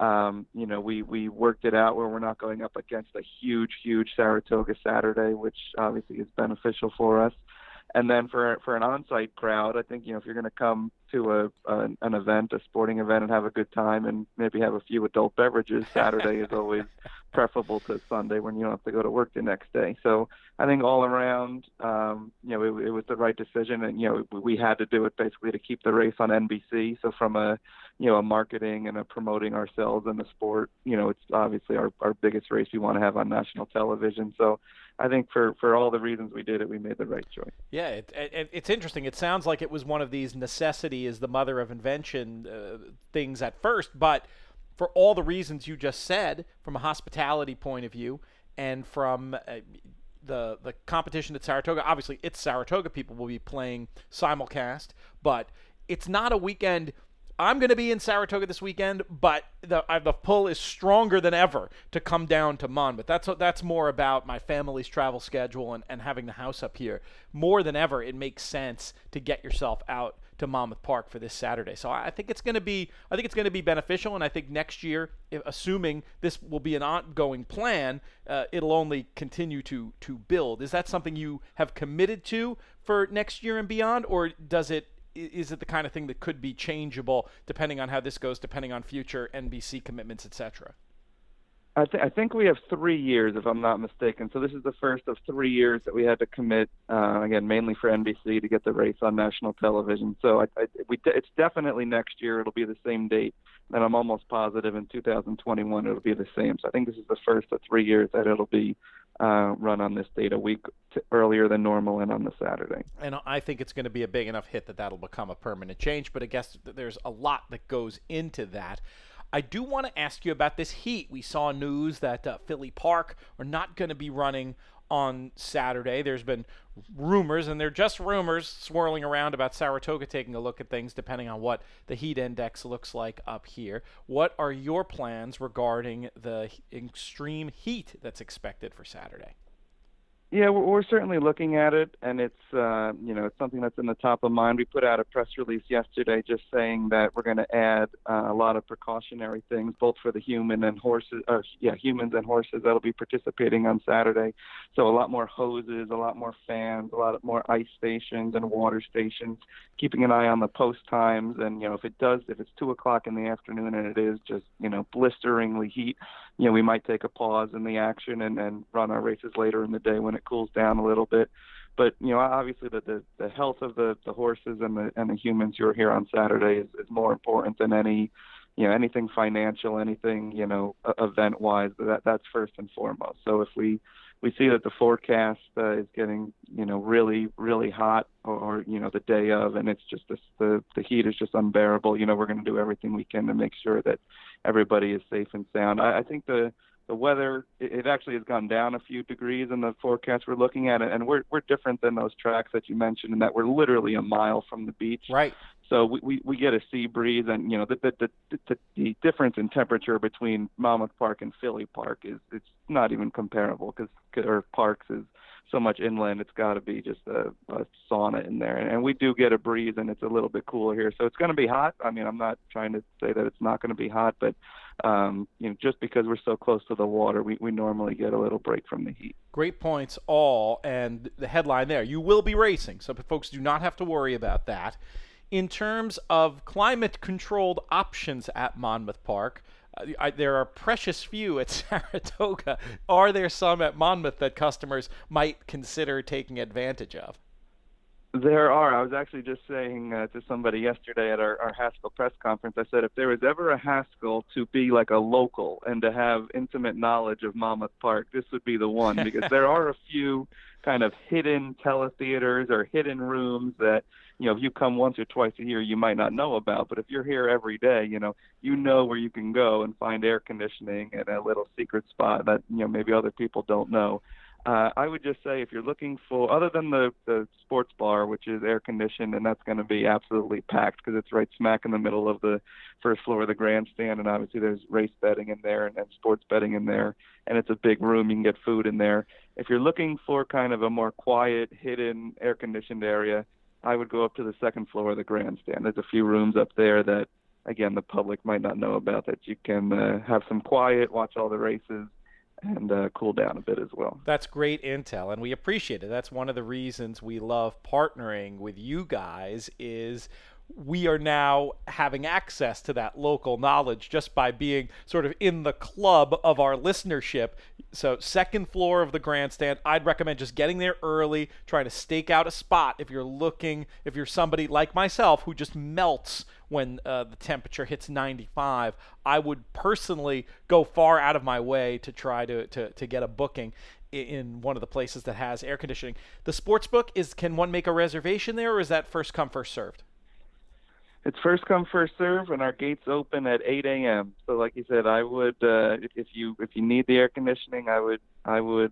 We worked it out where we're not going up against a huge Saratoga Saturday, which obviously is beneficial for us. And then for an on-site crowd, I think, if you're going to come to an event, a sporting event, and have a good time and maybe have a few adult beverages, Saturday is always preferable to Sunday when you don't have to go to work the next day. So I think all around, it was the right decision. And, we had to do it basically to keep the race on NBC. So from a marketing and a promoting ourselves in the sport, it's obviously our biggest race we want to have on national television. So I think for all the reasons we did it, we made the right choice. Yeah, it's interesting. It sounds like it was one of these necessity is the mother of invention things at first, but for all the reasons you just said, from a hospitality point of view and from the competition at Saratoga, obviously it's Saratoga, people will be playing simulcast, but it's not a weekend. I'm going to be in Saratoga this weekend, but the pull is stronger than ever to come down to Monmouth. That's more about my family's travel schedule and having the house up here. More than ever, it makes sense to get yourself out to Monmouth Park for this Saturday. So I think it's going to be beneficial, and I think next year, assuming this will be an ongoing plan, it'll only continue to build. Is that something you have committed to for next year and beyond, or is it the kind of thing that could be changeable depending on how this goes, depending on future NBC commitments, etc.? I think we have 3 years, if I'm not mistaken. So this is the first of 3 years that we had to commit, again, mainly for NBC to get the race on national television. So it's definitely next year. It'll be the same date. And I'm almost positive in 2021 it'll be the same. So I think this is the first of 3 years that it'll be run on this date a week earlier than normal and on the Saturday. And I think it's going to be a big enough hit that'll become a permanent change. But I guess there's a lot that goes into that. I do want to ask you about this heat. We saw news that Philly Park are not going to be running on Saturday. There's been rumors, and they're just rumors, swirling around about Saratoga taking a look at things depending on what the heat index looks like up here. What are your plans regarding the extreme heat that's expected for Saturday? Yeah, we're certainly looking at it, and it's it's something that's in the top of mind. We put out a press release yesterday just saying that we're going to add a lot of precautionary things, both for the humans and horses that'll be participating on Saturday. So a lot more hoses, a lot more fans, a lot more ice stations and water stations, keeping an eye on the post times. And if it's 2:00 in the afternoon and it is just blisteringly heat, we might take a pause in the action and run our races later in the day when it cools down a little bit. But obviously the health of the horses and the humans who are here on Saturday is more important than anything financial, anything event wise. That's first and foremost. So if we see that the forecast is getting really hot or the day of, and it's just the heat is just unbearable, we're going to do everything we can to make sure that everybody is safe and sound. I think the weather, it actually has gone down a few degrees in the forecast we're looking at, and we're different than those tracks that you mentioned in that we're literally a mile from the beach. Right. So we get a sea breeze, and the difference in temperature between Monmouth Park and Philly Park it's not even comparable because Parks is so much inland. It's got to be just a sauna in there, and we do get a breeze, and it's a little bit cooler here. So it's going to be hot. I mean, I'm not trying to say that it's not going to be hot, but just because we're so close to the water, we normally get a little break from the heat. Great points all, and the headline there, you will be racing, so folks do not have to worry about that. In terms of climate-controlled options at Monmouth Park, there are precious few at Saratoga. Are there some at Monmouth that customers might consider taking advantage of? There are. I was actually just saying to somebody yesterday at our Haskell press conference, I said if there was ever a Haskell to be like a local and to have intimate knowledge of Monmouth Park, this would be the one, because there are a few kind of hidden teletheaters or hidden rooms that, if you come once or twice a year, you might not know about. But if you're here every day, you know where you can go and find air conditioning and a little secret spot that, maybe other people don't know. I would just say if you're looking for, other than the sports bar, which is air conditioned, and that's going to be absolutely packed because it's right smack in the middle of the first floor of the grandstand, and obviously there's race betting in there and sports betting in there, and it's a big room. You can get food in there. If you're looking for kind of a more quiet, hidden, air conditioned area, I would go up to the second floor of the grandstand. There's a few rooms up there that, again, the public might not know about, that you can have some quiet, watch all the races, and cool down a bit as well. That's great intel, and we appreciate it. That's one of the reasons we love partnering with you guys is we are now having access to that local knowledge just by being sort of in the club of our listenership. So second floor of the grandstand, I'd recommend just getting there early, trying to stake out a spot if you're somebody like myself who just melts when the temperature hits 95. I would personally go far out of my way to try to get a booking in one of the places that has air conditioning. The sports book, can one make a reservation there, or is that first come, first served? It's first come, first serve, and our gates open at 8 a.m. So, like you said, I would if you need the air conditioning, I would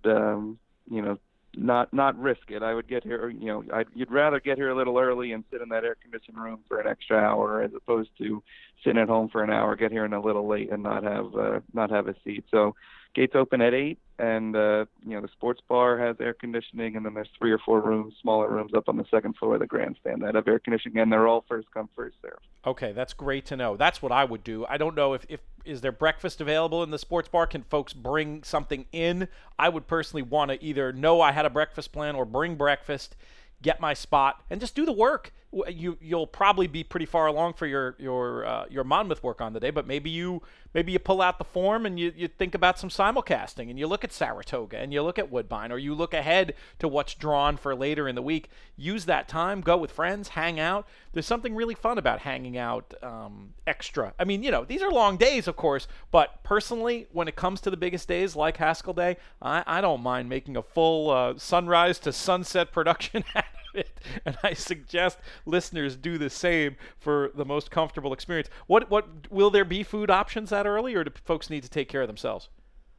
not risk it. I would get here, you'd rather get here a little early and sit in that air conditioned room for an extra hour as opposed to sitting at home for an hour, get here in a little late and not have a seat. So, gates open at 8, and the sports bar has air conditioning, and then there's 3 or 4 smaller rooms up on the second floor of the grandstand that have air conditioning, and they're all first come, first serve. Okay, that's great to know. That's what I would do. I don't know if is there breakfast available in the sports bar? Can folks bring something in? I would personally want to either know I had a breakfast plan or bring breakfast, get my spot, and just do the work. You'll probably be pretty far along for your Monmouth work on the day, but maybe you pull out the form and you think about some simulcasting and you look at Saratoga and you look at Woodbine, or you look ahead to what's drawn for later in the week. Use that time, go with friends, hang out. There's something really fun about hanging out extra. I mean, these are long days, of course, but personally, when it comes to the biggest days like Haskell Day, I don't mind making a full sunrise to sunset production out of it, and I suggest listeners do the same for the most comfortable experience. What will there be food options that early, or do folks need to take care of themselves?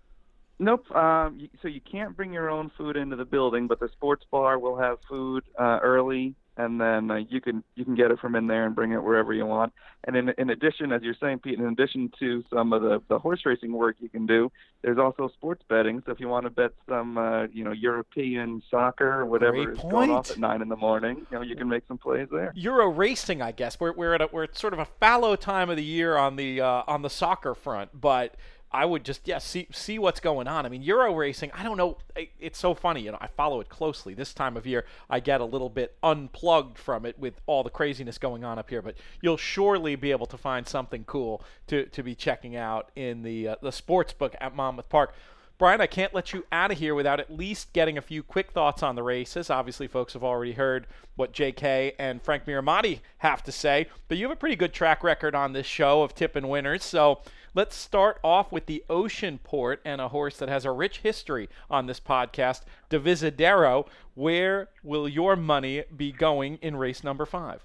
Nope. So you can't bring your own food into the building, but the sports bar will have food early, and then you can get it from in there and bring it wherever you want. And in addition, as you're saying, Pete, in addition to some of the horse racing work you can do, there's also sports betting. So if you want to bet some European soccer or whatever is going off at 9 in the morning, you can make some plays there. Euro racing, I guess. We're at sort of a fallow time of the year on the soccer front, but I would just see what's going on. I mean, Euro racing, I don't know. It's so funny. I follow it closely. This time of year, I get a little bit unplugged from it with all the craziness going on up here. But you'll surely be able to find something cool to be checking out in the sports book at Monmouth Park. Brian, I can't let you out of here without at least getting a few quick thoughts on the races. Obviously, folks have already heard what J.K. and Frank Miramati have to say, but you have a pretty good track record on this show of tipping winners. So let's start off with the Ocean Port and a horse that has a rich history on this podcast, Divisadero. Where will your money be going in race number 5?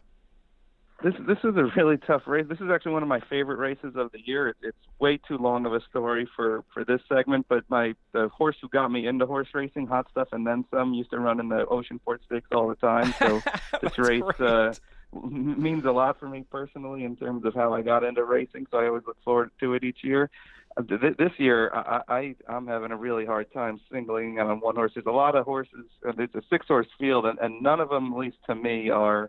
This is a really tough race. This is actually one of my favorite races of the year. It's way too long of a story for this segment, but the horse who got me into horse racing, Hot Stuff and Then Some, used to run in the Ocean Port Stakes all the time. So this race means a lot for me personally in terms of how I got into racing. So I always look forward to it each year. This year, I'm having a really hard time singling on one horse. There's a lot of horses. It's a 6-horse field, and none of them, at least to me, are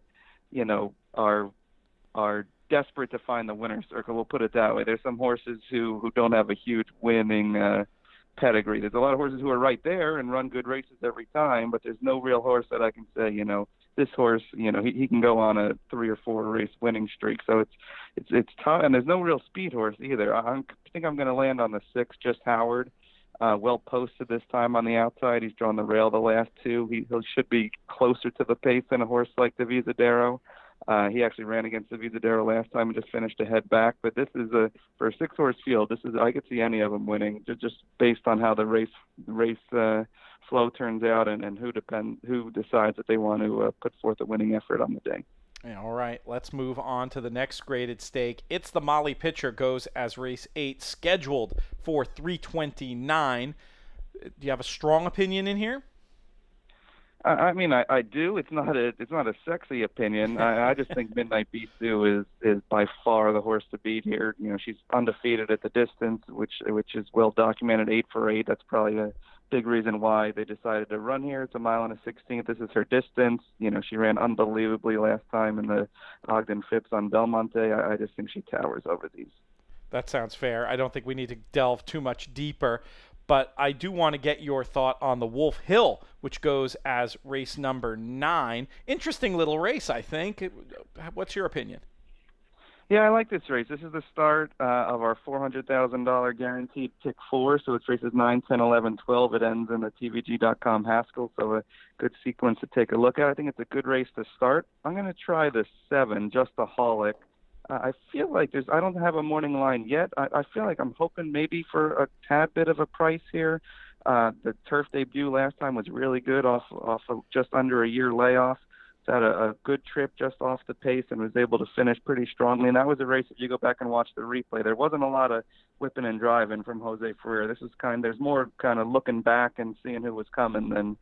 desperate to find the winner's circle. We'll put it that way. There's some horses who don't have a huge winning pedigree. There's a lot of horses who are right there and run good races every time, but there's no real horse that I can say, this horse, he can go on a 3 or 4 race winning streak. So it's tough, and there's no real speed horse either. I think I'm going to land on the 6, Just Howard. Well posted this time on the outside. He's drawn the rail the last 2. He should be closer to the pace than a horse like Divisadero. He actually ran against Divisadero last time and just finished a head back. But this is for a 6-horse field. I could see any of them winning, just based on how the race flow turns out and who decides that they want to put forth a winning effort on the day. All right, let's move on to the next graded stake. It's the Molly Pitcher, goes as race 8, scheduled for 329. Do you have a strong opinion in here? I mean, I do. It's not a sexy opinion. I just think Midnight Bisou is by far the horse to beat here. You know, she's undefeated at the distance, which is well documented, 8 for 8. That's probably a big reason why they decided to run here. It's a mile and a 16th. This is her distance. You know, she ran unbelievably last time in the Ogden Phipps on Belmonte. I just think she towers over these. That sounds fair. I don't think we need to delve too much deeper, but I do want to get your thought on the Wolf Hill, which goes as race number 9. Interesting little race, I think. What's your opinion? Yeah, I like this race. This is the start of our $400,000 guaranteed pick 4. So it's races 9, 10, 11, 12. It ends in the TVG.com Haskell. So a good sequence to take a look at. I think it's a good race to start. I'm going to try the 7, Justaholic. I feel like I don't have a morning line yet. I feel like I'm hoping maybe for a tad bit of a price here. The turf debut last time was really good off of just under a year layoff. Had a good trip just off the pace and was able to finish pretty strongly. And that was a race, if you go back and watch the replay, there wasn't a lot of whipping and driving from Jose Ferrer. This was there's more kind of looking back and seeing who was coming than,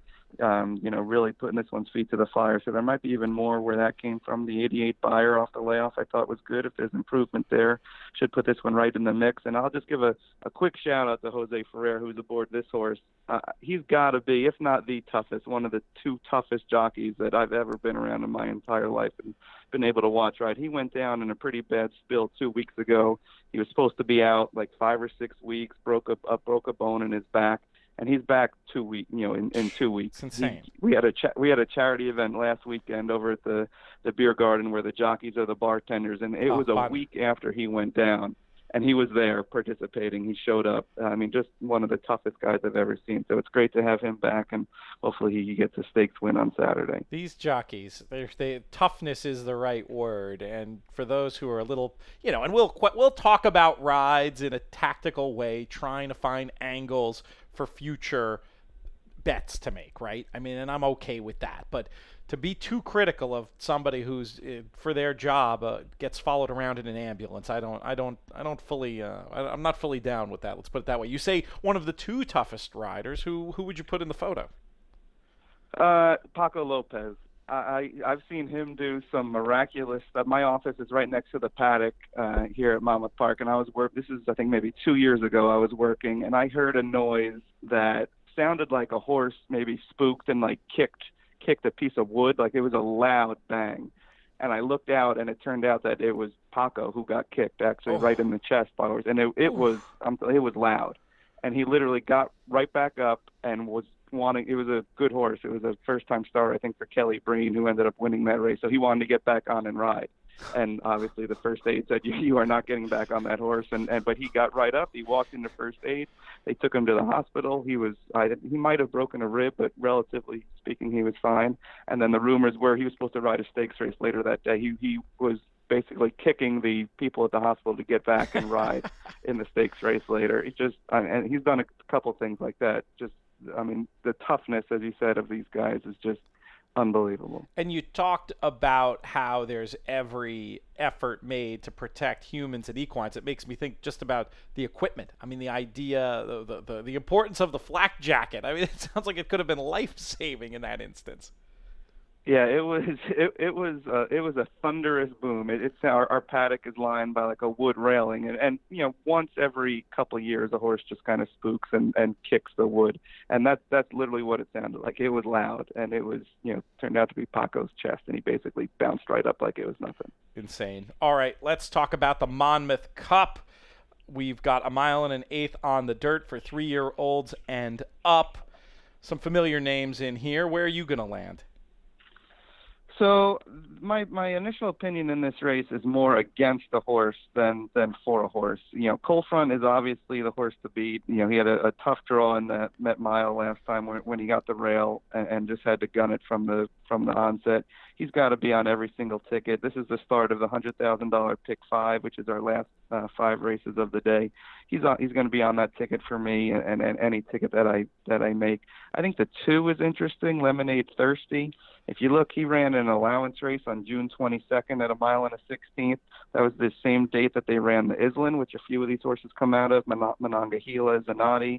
really putting this one's feet to the fire. So there might be even more where that came from. The 88 buyer off the layoff I thought was good. If there's improvement there, should put this one right in the mix. And I'll just give a quick shout out to Jose Ferrer, who's aboard this horse. He's got to be, if not the toughest, one of the 2 toughest jockeys that I've ever been around in my entire life and been able to watch ride. He went down in a pretty bad spill 2 weeks ago. He was supposed to be out like 5 or 6 weeks, broke a bone in his back. And he's back 2 weeks, in 2 weeks. It's insane. We had a charity event last weekend over at the beer garden where the jockeys are the bartenders, and it was a week after he went down, and he was there participating. He showed up. I mean, just one of the toughest guys I've ever seen. So it's great to have him back, and hopefully he gets a stakes win on Saturday. These jockeys, toughness is the right word. And for those who are a little, and we'll talk about rides in a tactical way, trying to find angles for future bets to make, right? I mean, and I'm okay with that. But to be too critical of somebody who's for their job gets followed around in an ambulance, I'm not fully down with that. Let's put it that way. You say one of the 2 toughest riders. Who would you put in the photo? Paco Lopez. I've seen him do some miraculous stuff. My office is right next to the paddock here at Monmouth Park, and this is, I think, maybe 2 years ago I was working, and I heard a noise that sounded like a horse maybe spooked and like kicked a piece of wood. Like it was a loud bang. And I looked out, and it turned out that it was Paco who got kicked, actually right in the chest by horse. And it was loud. And he literally got right back up and was it was a good horse. It was a first-time star, I think, for Kelly Breen, who ended up winning that race. So he wanted to get back on and ride. And obviously the first aid said, you are not getting back on that horse. But he got right up. He walked into first aid. They took him to the hospital. He might have broken a rib, but relatively speaking, he was fine. And then the rumors were he was supposed to ride a stakes race later that day. He was basically kicking the people at the hospital to get back and ride in the stakes race later. And he's done a couple things like that. The toughness, as you said, of these guys is just unbelievable. And you talked about how there's every effort made to protect humans and equines. It makes me think just about the equipment. I mean, the idea, the importance of the flak jacket. I mean, it sounds like it could have been life-saving in that instance. Yeah, it was a thunderous boom. Our paddock is lined by like a wood railing, and once every couple of years a horse just kind of spooks and kicks the wood, and that's literally what it sounded like. It was loud, and it was turned out to be Paco's chest, and he basically bounced right up like it was nothing. Insane. All right, let's talk about the Monmouth Cup. We've got 1 1/8 on the dirt for 3-year-olds and up. Some familiar names in here. Where are you going to land? So my initial opinion in this race is more against the horse than for a horse. Cold Front is obviously the horse to beat. He had a tough draw in that Met Mile last time when he got the rail and just had to gun it from the onset. He's got to be on every single ticket. This is the start of the $100,000 pick 5, which is our last 5 races of the day. He's going to be on that ticket for me and any ticket that I make. I think the 2 is interesting, Lemonade Thirsty. If you look, he ran an allowance race on June 22nd at 1 1/16. That was the same date that they ran the Island, which a few of these horses come out of, Monongahela, Zanotti.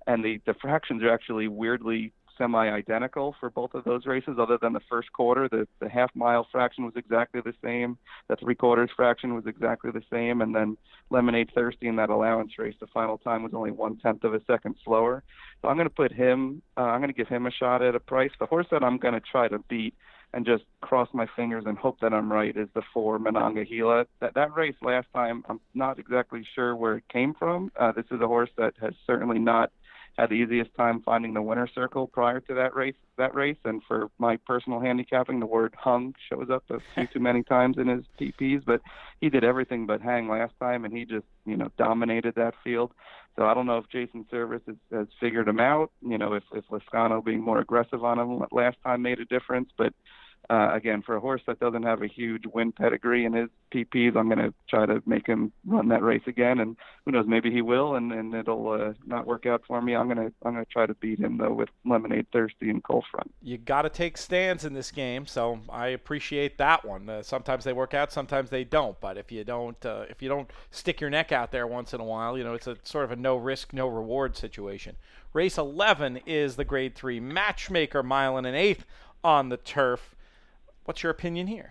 and the fractions are actually weirdly semi-identical for both of those races, other than the first quarter. The half-mile fraction was exactly the same. The three-quarters fraction was exactly the same. And then Lemonade Thirsty in that allowance race, the final time was only 1/10 of a second slower. So I'm going to put him, I'm going to give him a shot at a price. The horse that I'm going to try to beat and just cross my fingers and hope that I'm right is the 4 Monongahela. That race last time, I'm not exactly sure where it came from. This is a horse that has certainly not had the easiest time finding the winner's circle prior to that race. And for my personal handicapping, the word hung shows up a few too many times in his PPs, but he did everything but hang last time, and he just, dominated that field. So I don't know if Jason Service has figured him out, if Lezcano being more aggressive on him last time made a difference, but again, for a horse that doesn't have a huge win pedigree in his PPs, I'm going to try to make him run that race again, and who knows, maybe he will, and it'll not work out for me. I'm going to try to beat him though with Lemonade Thirsty and Cold Front. You got to take stands in this game, so I appreciate that one. Sometimes they work out, sometimes they don't. But if you don't stick your neck out there once in a while, it's a sort of a no risk, no reward situation. Race 11 is the Grade 3 Matchmaker Mile and an Eighth on the turf. What's your opinion here?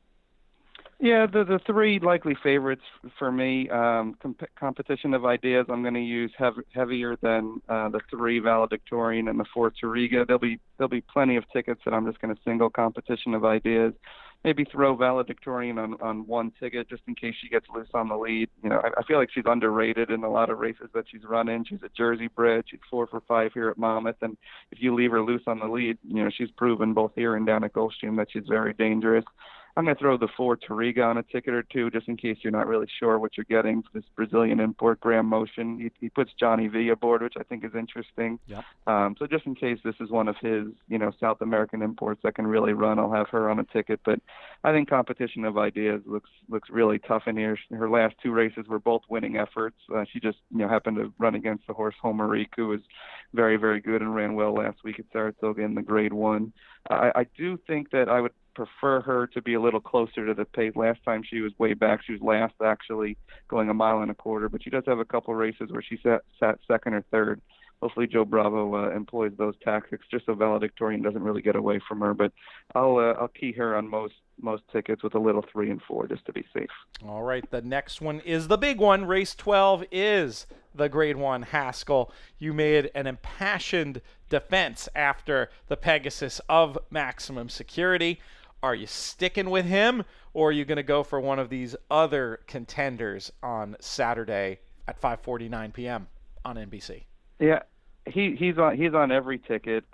Yeah, the three likely favorites for me, competition of ideas, I'm going to use heavier than the 3 Valedictorian and the 4 Tariga. There'll be plenty of tickets that I'm just going to single competition of ideas. Maybe throw Valedictorian on one ticket just in case she gets loose on the lead. I feel like she's underrated in a lot of races that she's run in. She's a Jersey bred. She's 4 for 5 here at Monmouth, and if you leave her loose on the lead, she's proven both here and down at Gulfstream that she's very dangerous. I'm going to throw the 4 Tariga on a ticket or two just in case you're not really sure what you're getting for this Brazilian import, Graham Motion. He puts Johnny V aboard, which I think is interesting. Yep. So just in case this is one of his, South American imports that can really run, I'll have her on a ticket. But I think competition of ideas looks really tough in here. Her last 2 races were both winning efforts. She just, happened to run against the horse Homerique, who was very, very good and ran well last week at Saratoga in the Grade 1. I do think that I would prefer her to be a little closer to the pace. Last time she was way back. She was last, actually, going 1.25 miles, but she does have a couple races where she sat second or third. Hopefully Joe Bravo employs those tactics just so Valedictorian doesn't really get away from her. But I'll key her on most tickets with a little 3 and 4 just to be safe. All right, the next one is the big one. Race 12 is the Grade 1 Haskell. You made an impassioned defense after the Pegasus of Maximum Security. Are you sticking with him, or are you going to go for one of these other contenders on Saturday at 5:49 p.m. on NBC? Yeah, he's on every ticket.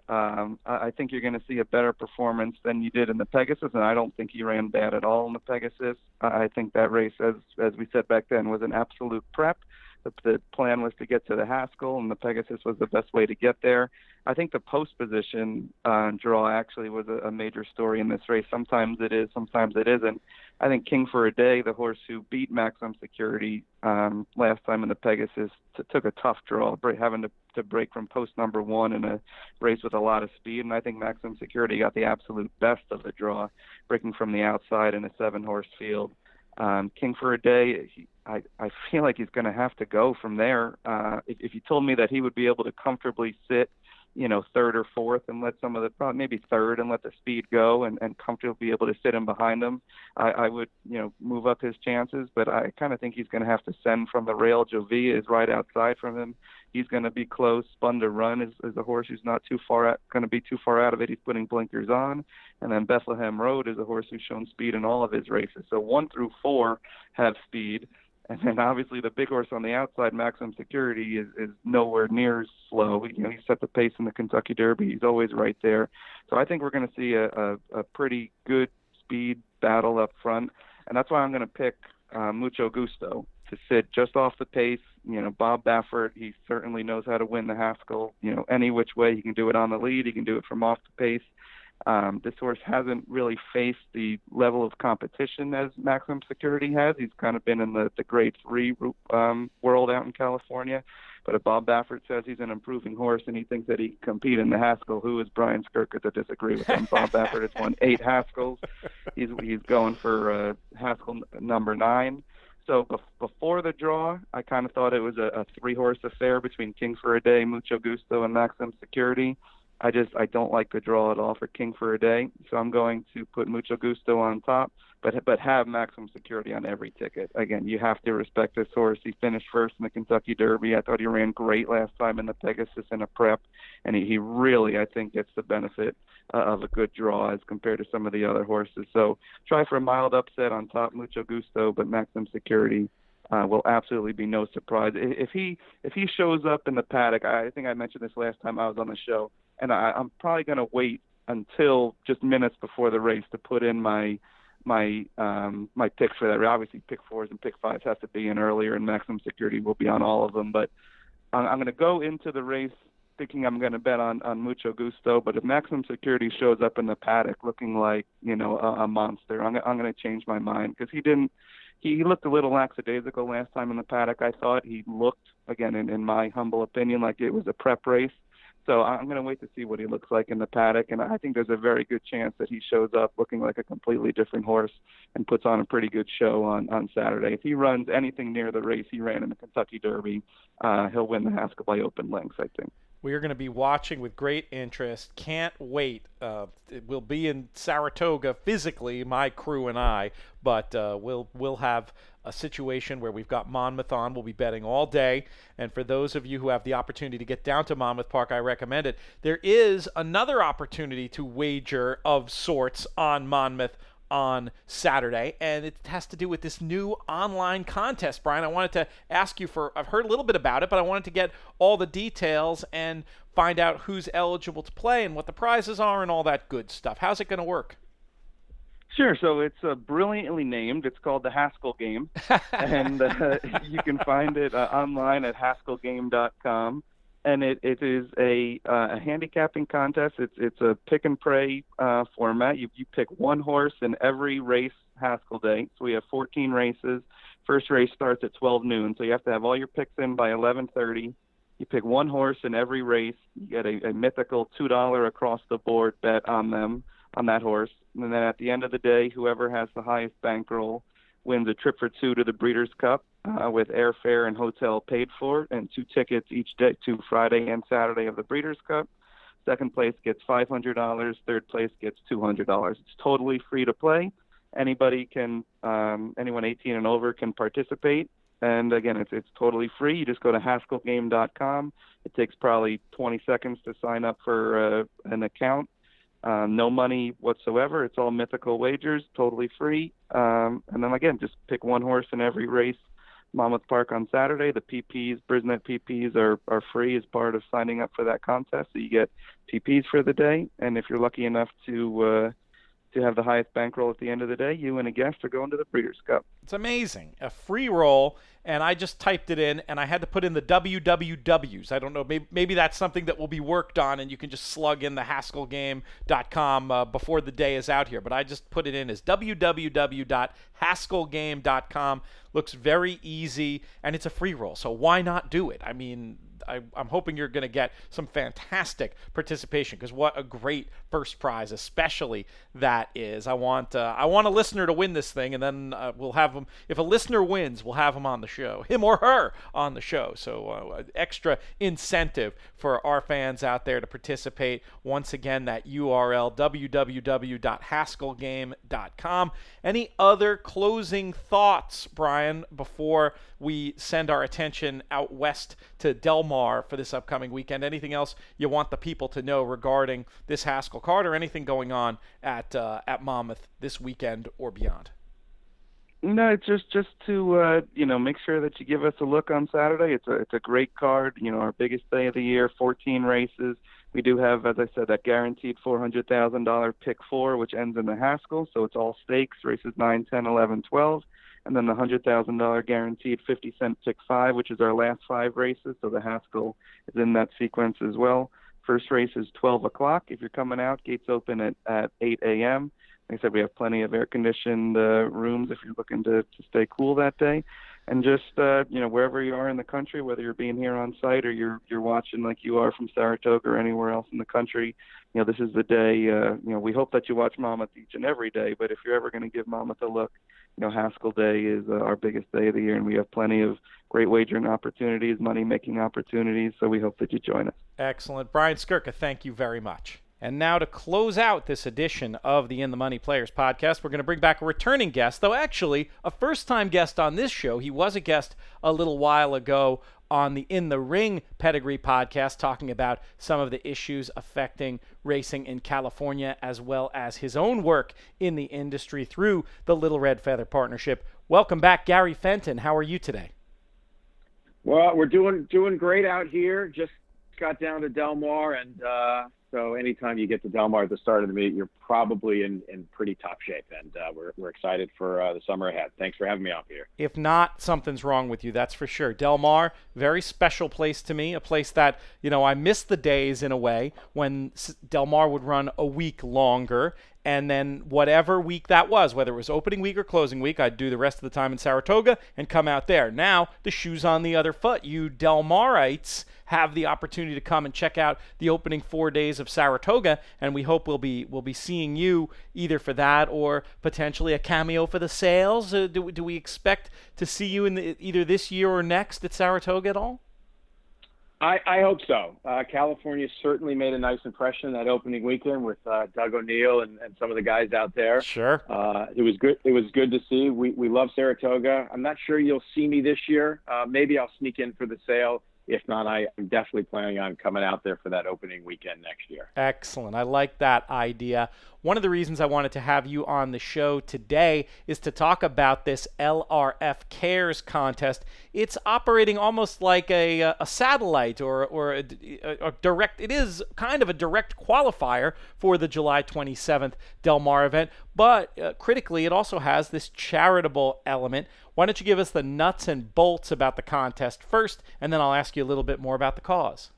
I think you're going to see a better performance than you did in the Pegasus, and I don't think he ran bad at all in the Pegasus. I think that race, as we said back then, was an absolute prep. The plan was to get to the Haskell, and the Pegasus was the best way to get there. I think the post position draw actually was a major story in this race. Sometimes it is, sometimes it isn't. I think King for a Day, the horse who beat Maximum Security last time in the Pegasus, took a tough draw, having to break from post number 1 in a race with a lot of speed. And I think Maximum Security got the absolute best of the draw, breaking from the outside in a 7-horse field. King for a Day, I feel like he's going to have to go from there. If you told me that he would be able to comfortably sit, third or fourth and let some of the, probably maybe third and let the speed go and comfortably be able to sit him behind him, I would, move up his chances. But I kind of think he's going to have to send from the rail. Jovia is right outside from him. He's going to be close. Spun to Run is a horse who's not going to be too far out of it. He's putting blinkers on. And then Bethlehem Road is a horse who's shown speed in all of his races. So 1 through 4 have speed. And then obviously the big horse on the outside, Maximum Security, is nowhere near slow. He set the pace in the Kentucky Derby. He's always right there. So I think we're going to see a pretty good speed battle up front. And that's why I'm going to pick Mucho Gusto to sit just off the pace. Bob Baffert, he certainly knows how to win the Haskell. Any which way. He can do it on the lead. He can do it from off the pace. This horse hasn't really faced the level of competition as Maximum Security has. He's kind of been in the Grade 3 world out in California. But if Bob Baffert says he's an improving horse and he thinks that he can compete in the Haskell, who is Brian Skirka to disagree with him? Bob Baffert has won 8 Haskells. He's going for Haskell number 9. So before the draw, I kind of thought it was a three-horse affair between King for a Day, Mucho Gusto, and Maximum Security. I don't like the draw at all for King for a Day, so I'm going to put Mucho Gusto on top, but have Maximum Security on every ticket. Again, you have to respect this horse. He finished first in the Kentucky Derby. I thought he ran great last time in the Pegasus in a prep, and he really, I think, gets the benefit of a good draw as compared to some of the other horses. So try for a mild upset on top, Mucho Gusto, but Maximum Security will absolutely be no surprise. If he shows up in the paddock, I think I mentioned this last time I was on the show, and I'm probably going to wait until just minutes before the race to put in my picks for that. Obviously, pick fours and pick fives have to be in earlier, and Maximum Security will be on all of them. But I'm going to go into the race thinking I'm going to bet on Mucho Gusto. But if Maximum Security shows up in the paddock looking like a monster, I'm going to change my mind, because he looked a little lackadaisical last time in the paddock. I thought he looked, again, in my humble opinion, like it was a prep race. So I'm going to wait to see what he looks like in the paddock, and I think there's a very good chance that he shows up looking like a completely different horse and puts on a pretty good show on Saturday. If he runs anything near the race he ran in the Kentucky Derby, he'll win the Haskell by open lengths, I think. We are going to be watching with great interest. Can't wait. We'll be in Saratoga physically, my crew and I, but we'll have a situation where we've got Monmouth on. We'll be betting all day. And for those of you who have the opportunity to get down to Monmouth Park, I recommend it. There is another opportunity to wager of sorts on Monmouth on Saturday, and it has to do with this new online contest. Brian, I wanted to ask you I've heard a little bit about it, but I wanted to get all the details and find out who's eligible to play and what the prizes are and all that good stuff. How's it going to work? Sure. So it's brilliantly named. It's called the Haskell Game, and you can find it online at haskellgame.com. And it is a handicapping contest. It's a pick and pray format. You pick one horse in every race Haskell Day. So we have 14 races. First race starts at 12 noon. So you have to have all your picks in by 11:30. You pick one horse in every race. You get a mythical $2 across the board bet on that horse. And then at the end of the day, whoever has the highest bankroll wins a trip for two to the Breeders' Cup with airfare and hotel paid for, and 2 tickets each day to Friday and Saturday of the Breeders' Cup. Second place gets $500. Third place gets $200. It's totally free to play. Anybody can, anyone 18 and over can participate. And again, it's totally free. You just go to haskellgame.com. It takes probably 20 seconds to sign up for an account. No money whatsoever. It's all mythical wagers, totally free. And then again, just pick one horse in every race. Monmouth Park on Saturday. The PPs, Brisnet PPs are free as part of signing up for that contest. So you get PPs for the day. And if you're lucky enough to have the highest bankroll at the end of the day, you and a guest are going to the Breeders' Cup. It's amazing. A free roll, and I just typed it in, and I had to put in the WWWs. I don't know, maybe that's something that will be worked on, and you can just slug in the haskellgame.com before the day is out here. But I just put it in as www.haskellgame.com. Looks very easy, and it's a free roll, so why not do it? I mean, I'm hoping you're going to get some fantastic participation, because what a great first prize, especially that is. I want a listener to win this thing, and then we'll have them. If a listener wins, we'll have him on the show, him or her on the show. So extra incentive for our fans out there to participate. Once again, that URL, www.haskellgame.com. Any other closing thoughts, Brian, before we send our attention out west to Del Mar for this upcoming weekend? Anything else you want the people to know regarding this Haskell card, or anything going on at Monmouth this weekend or beyond? No, it's just to make sure that you give us a look on Saturday. It's a great card. Our biggest day of the year, 14 races. We do have, as I said, that guaranteed $400,000 pick 4, which ends in the Haskell. So it's all stakes, races 9, 10, 11, 12. And then the $100,000 guaranteed 50-cent pick 5, which is our last 5 races. So the Haskell is in that sequence as well. First race is 12 o'clock. If you're coming out, gates open at 8 a.m. Like I said, we have plenty of air-conditioned rooms if you're looking to stay cool that day. And just, wherever you are in the country, whether you're being here on site or you're watching like you are from Saratoga or anywhere else in the country, this is the day. We hope that you watch Monmouth each and every day, but if you're ever going to give Monmouth a look, Haskell Day is our biggest day of the year, and we have plenty of great wagering opportunities, money-making opportunities, so we hope that you join us. Excellent. Brian Skirka, thank you very much. And now to close out this edition of the In the Money Players podcast, we're going to bring back a returning guest, though actually a first-time guest on this show. He was a guest a little while ago on the In the Ring Pedigree podcast, talking about some of the issues affecting racing in California, as well as his own work in the industry through the Little Red Feather Partnership. Welcome back, Gary Fenton. How are you today? Well, we're doing great out here. Just got down to Del Mar, and so anytime you get to Del Mar at the start of the meet, you're probably in pretty top shape, and we're excited for the summer ahead. Thanks for having me on, Peter. If not, something's wrong with you, that's for sure. Del Mar, very special place to me, a place that, I miss the days in a way when Del Mar would run a week longer, and then whatever week that was, whether it was opening week or closing week, I'd do the rest of the time in Saratoga and come out there. Now, the shoe's on the other foot. You Del Marites have the opportunity to come and check out the opening 4 days of Saratoga, and we hope we'll be seeing you either for that or potentially a cameo for the sales. Do we expect to see you in either this year or next at Saratoga at all? I hope so. California certainly made a nice impression that opening weekend with Doug O'Neill and some of the guys out there. Sure. It was good. It was good to see. We love Saratoga. I'm not sure you'll see me this year. Maybe I'll sneak in for the sale. If not, I'm definitely planning on coming out there for that opening weekend next year. Excellent. I like that idea. One of the reasons I wanted to have you on the show today is to talk about this LRF Cares contest. It's operating almost like a satellite or a direct. It is kind of a direct qualifier for the July 27th Del Mar event, but critically, it also has this charitable element. Why don't you give us the nuts and bolts about the contest first, and then I'll ask you a little bit more about the cause.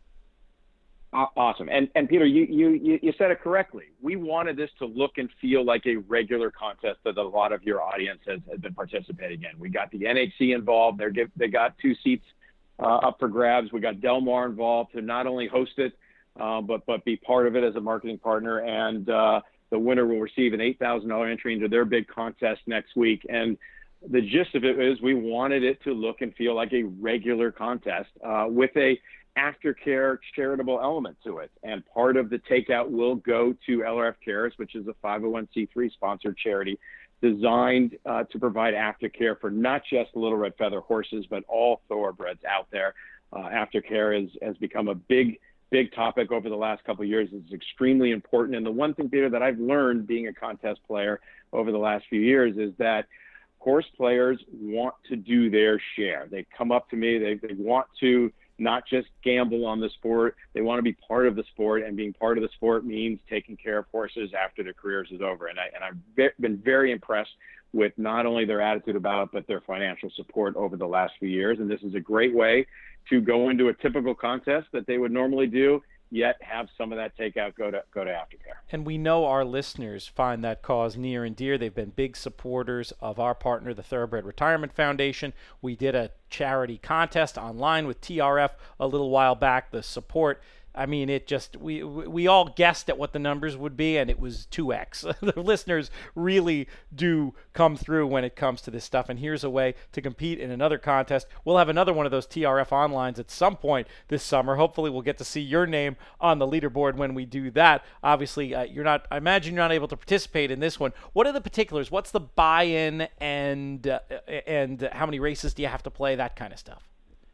Awesome. And Peter, you said it correctly. We wanted this to look and feel like a regular contest that a lot of your audience has been participating in. We got the NHC involved. They got 2 seats up for grabs. We got Del Mar involved to not only host it, but be part of it as a marketing partner. And the winner will receive an $8,000 entry into their big contest next week. And the gist of it is we wanted it to look and feel like a regular contest with a aftercare charitable element to it. And part of the takeout will go to LRF Cares, which is a 501c3 sponsored charity designed to provide aftercare for not just Little Red Feather horses, but all thoroughbreds out there. Aftercare has become a big topic over the last couple of years. It's extremely important. And the one thing, Peter, that I've learned being a contest player over the last few years is that horse players want to do their share. They come up to me, they want to not just gamble on the sport. They want to be part of the sport, and being part of the sport means taking care of horses after their careers is over. And I've been very impressed with not only their attitude about it, but their financial support over the last few years. And this is a great way to go into a typical contest that they would normally do, yet have some of that takeout go to aftercare. And we know our listeners find that cause near and dear. They've been big supporters of our partner, the Thoroughbred Retirement Foundation. We did a charity contest online with TRF a little while back. The support, I mean, it just, we all guessed at what the numbers would be, and it was 2x. The listeners really do come through when it comes to this stuff, and here's a way to compete in another contest. We'll have another one of those TRF onlines at some point this summer. Hopefully we'll get to see your name on the leaderboard when we do that. Obviously, I imagine you're not able to participate in this one. What are the particulars? What's the buy-in, and how many races do you have to play, that kind of stuff?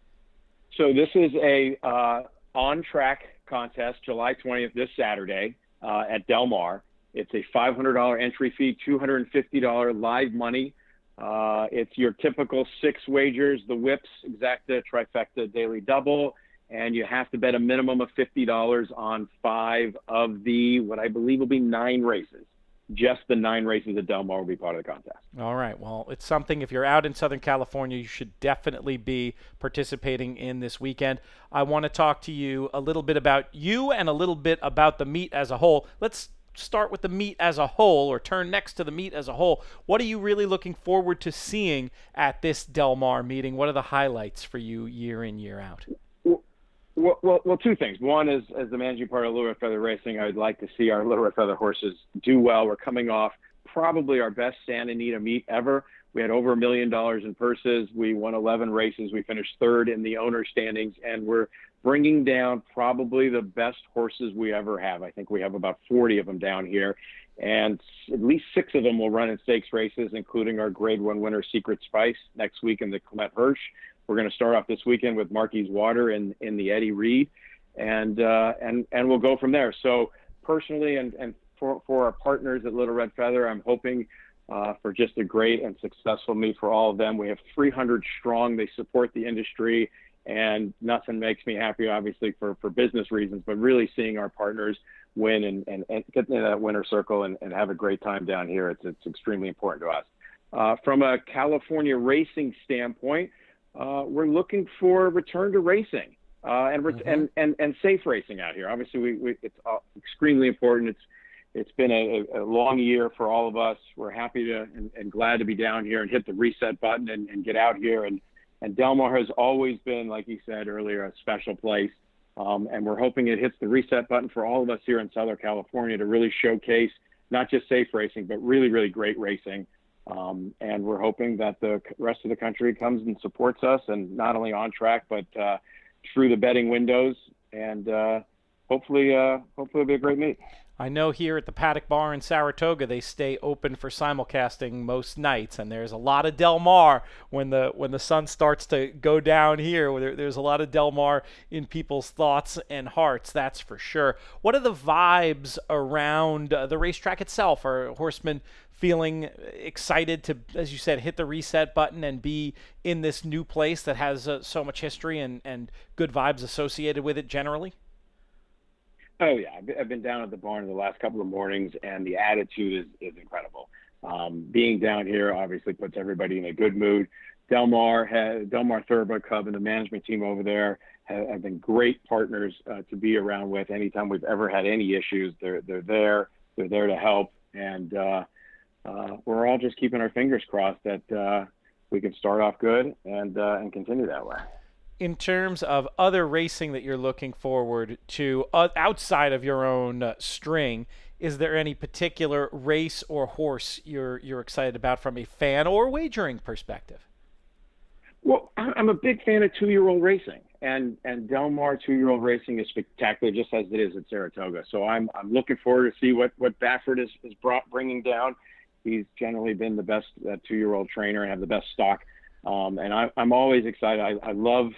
So this is a on-track contest, July 20th, this Saturday at Del Mar. It's a $500 entry fee, $250 live money. It's your typical 6 wagers, the whips, exacta, trifecta, daily double, and you have to bet a minimum of $50 on 5 of the, what I believe will be 9 races. Just the 9 races at Del Mar will be part of the contest. All right. Well, it's something, if you're out in Southern California, you should definitely be participating in this weekend. I want to talk to you a little bit about you and a little bit about the meet as a whole. Let's start with the meet as a whole, or turn next to the meet as a whole. What are you really looking forward to seeing at this Del Mar meeting? What are the highlights for you year in, year out? Well, 2 things. One is, as the managing partner of Little Red Feather Racing, I would like to see our Little Red Feather horses do well. We're coming off probably our best Santa Anita meet ever. We had over $1 million in purses. We won 11 races. We finished third in the owner standings, and we're bringing down probably the best horses we ever have. I think we have about 40 of them down here, and at least 6 of them will run in stakes races, including our Grade 1 winner, Secret Spice, next week in the Clement Hirsch. We're going to start off this weekend with Marquise Water in the Eddie Reed, and we'll go from there. So personally, and for our partners at Little Red Feather, I'm hoping for just a great and successful meet for all of them. We have 300 strong. They support the industry, and nothing makes me happy, obviously, for business reasons, but really seeing our partners win and get into that winner circle and have a great time down here. It's extremely important to us. From a California racing standpoint, we're looking for a return to racing and safe racing out here. Obviously, it's extremely important. It's been a long year for all of us. We're happy to and glad to be down here and hit the reset button and get out here. And Del Mar has always been, like you said earlier, a special place. And we're hoping it hits the reset button for all of us here in Southern California to really showcase not just safe racing, but really, really great racing. And we're hoping that the rest of the country comes and supports us, and not only on track, but through the betting windows. And hopefully it'll be a great meet. I know here at the Paddock Bar in Saratoga, they stay open for simulcasting most nights, and there's a lot of Del Mar when the sun starts to go down here. There's a lot of Del Mar in people's thoughts and hearts, that's for sure. What are the vibes around the racetrack itself? Are horsemen feeling excited to, as you said, hit the reset button and be in this new place that has so much history and good vibes associated with it generally? Oh, yeah. I've been down at the barn the last couple of mornings, and the attitude is incredible. Being down here obviously puts everybody in a good mood. Del Mar Thoroughbred Club and the management team over there have been great partners to be around with. Anytime we've ever had any issues, they're there. They're there to help. And we're all just keeping our fingers crossed that we can start off good and continue that way. In terms of other racing that you're looking forward to outside of your own string, is there any particular race or horse you're excited about from a fan or wagering perspective? Well, I'm a big fan of 2-year-old racing, and Del Mar 2-year-old racing is spectacular, just as it is at Saratoga. So I'm looking forward to see what Baffert is bringing down. He's generally been the best 2-year-old trainer and have the best stock. And I'm always excited. I love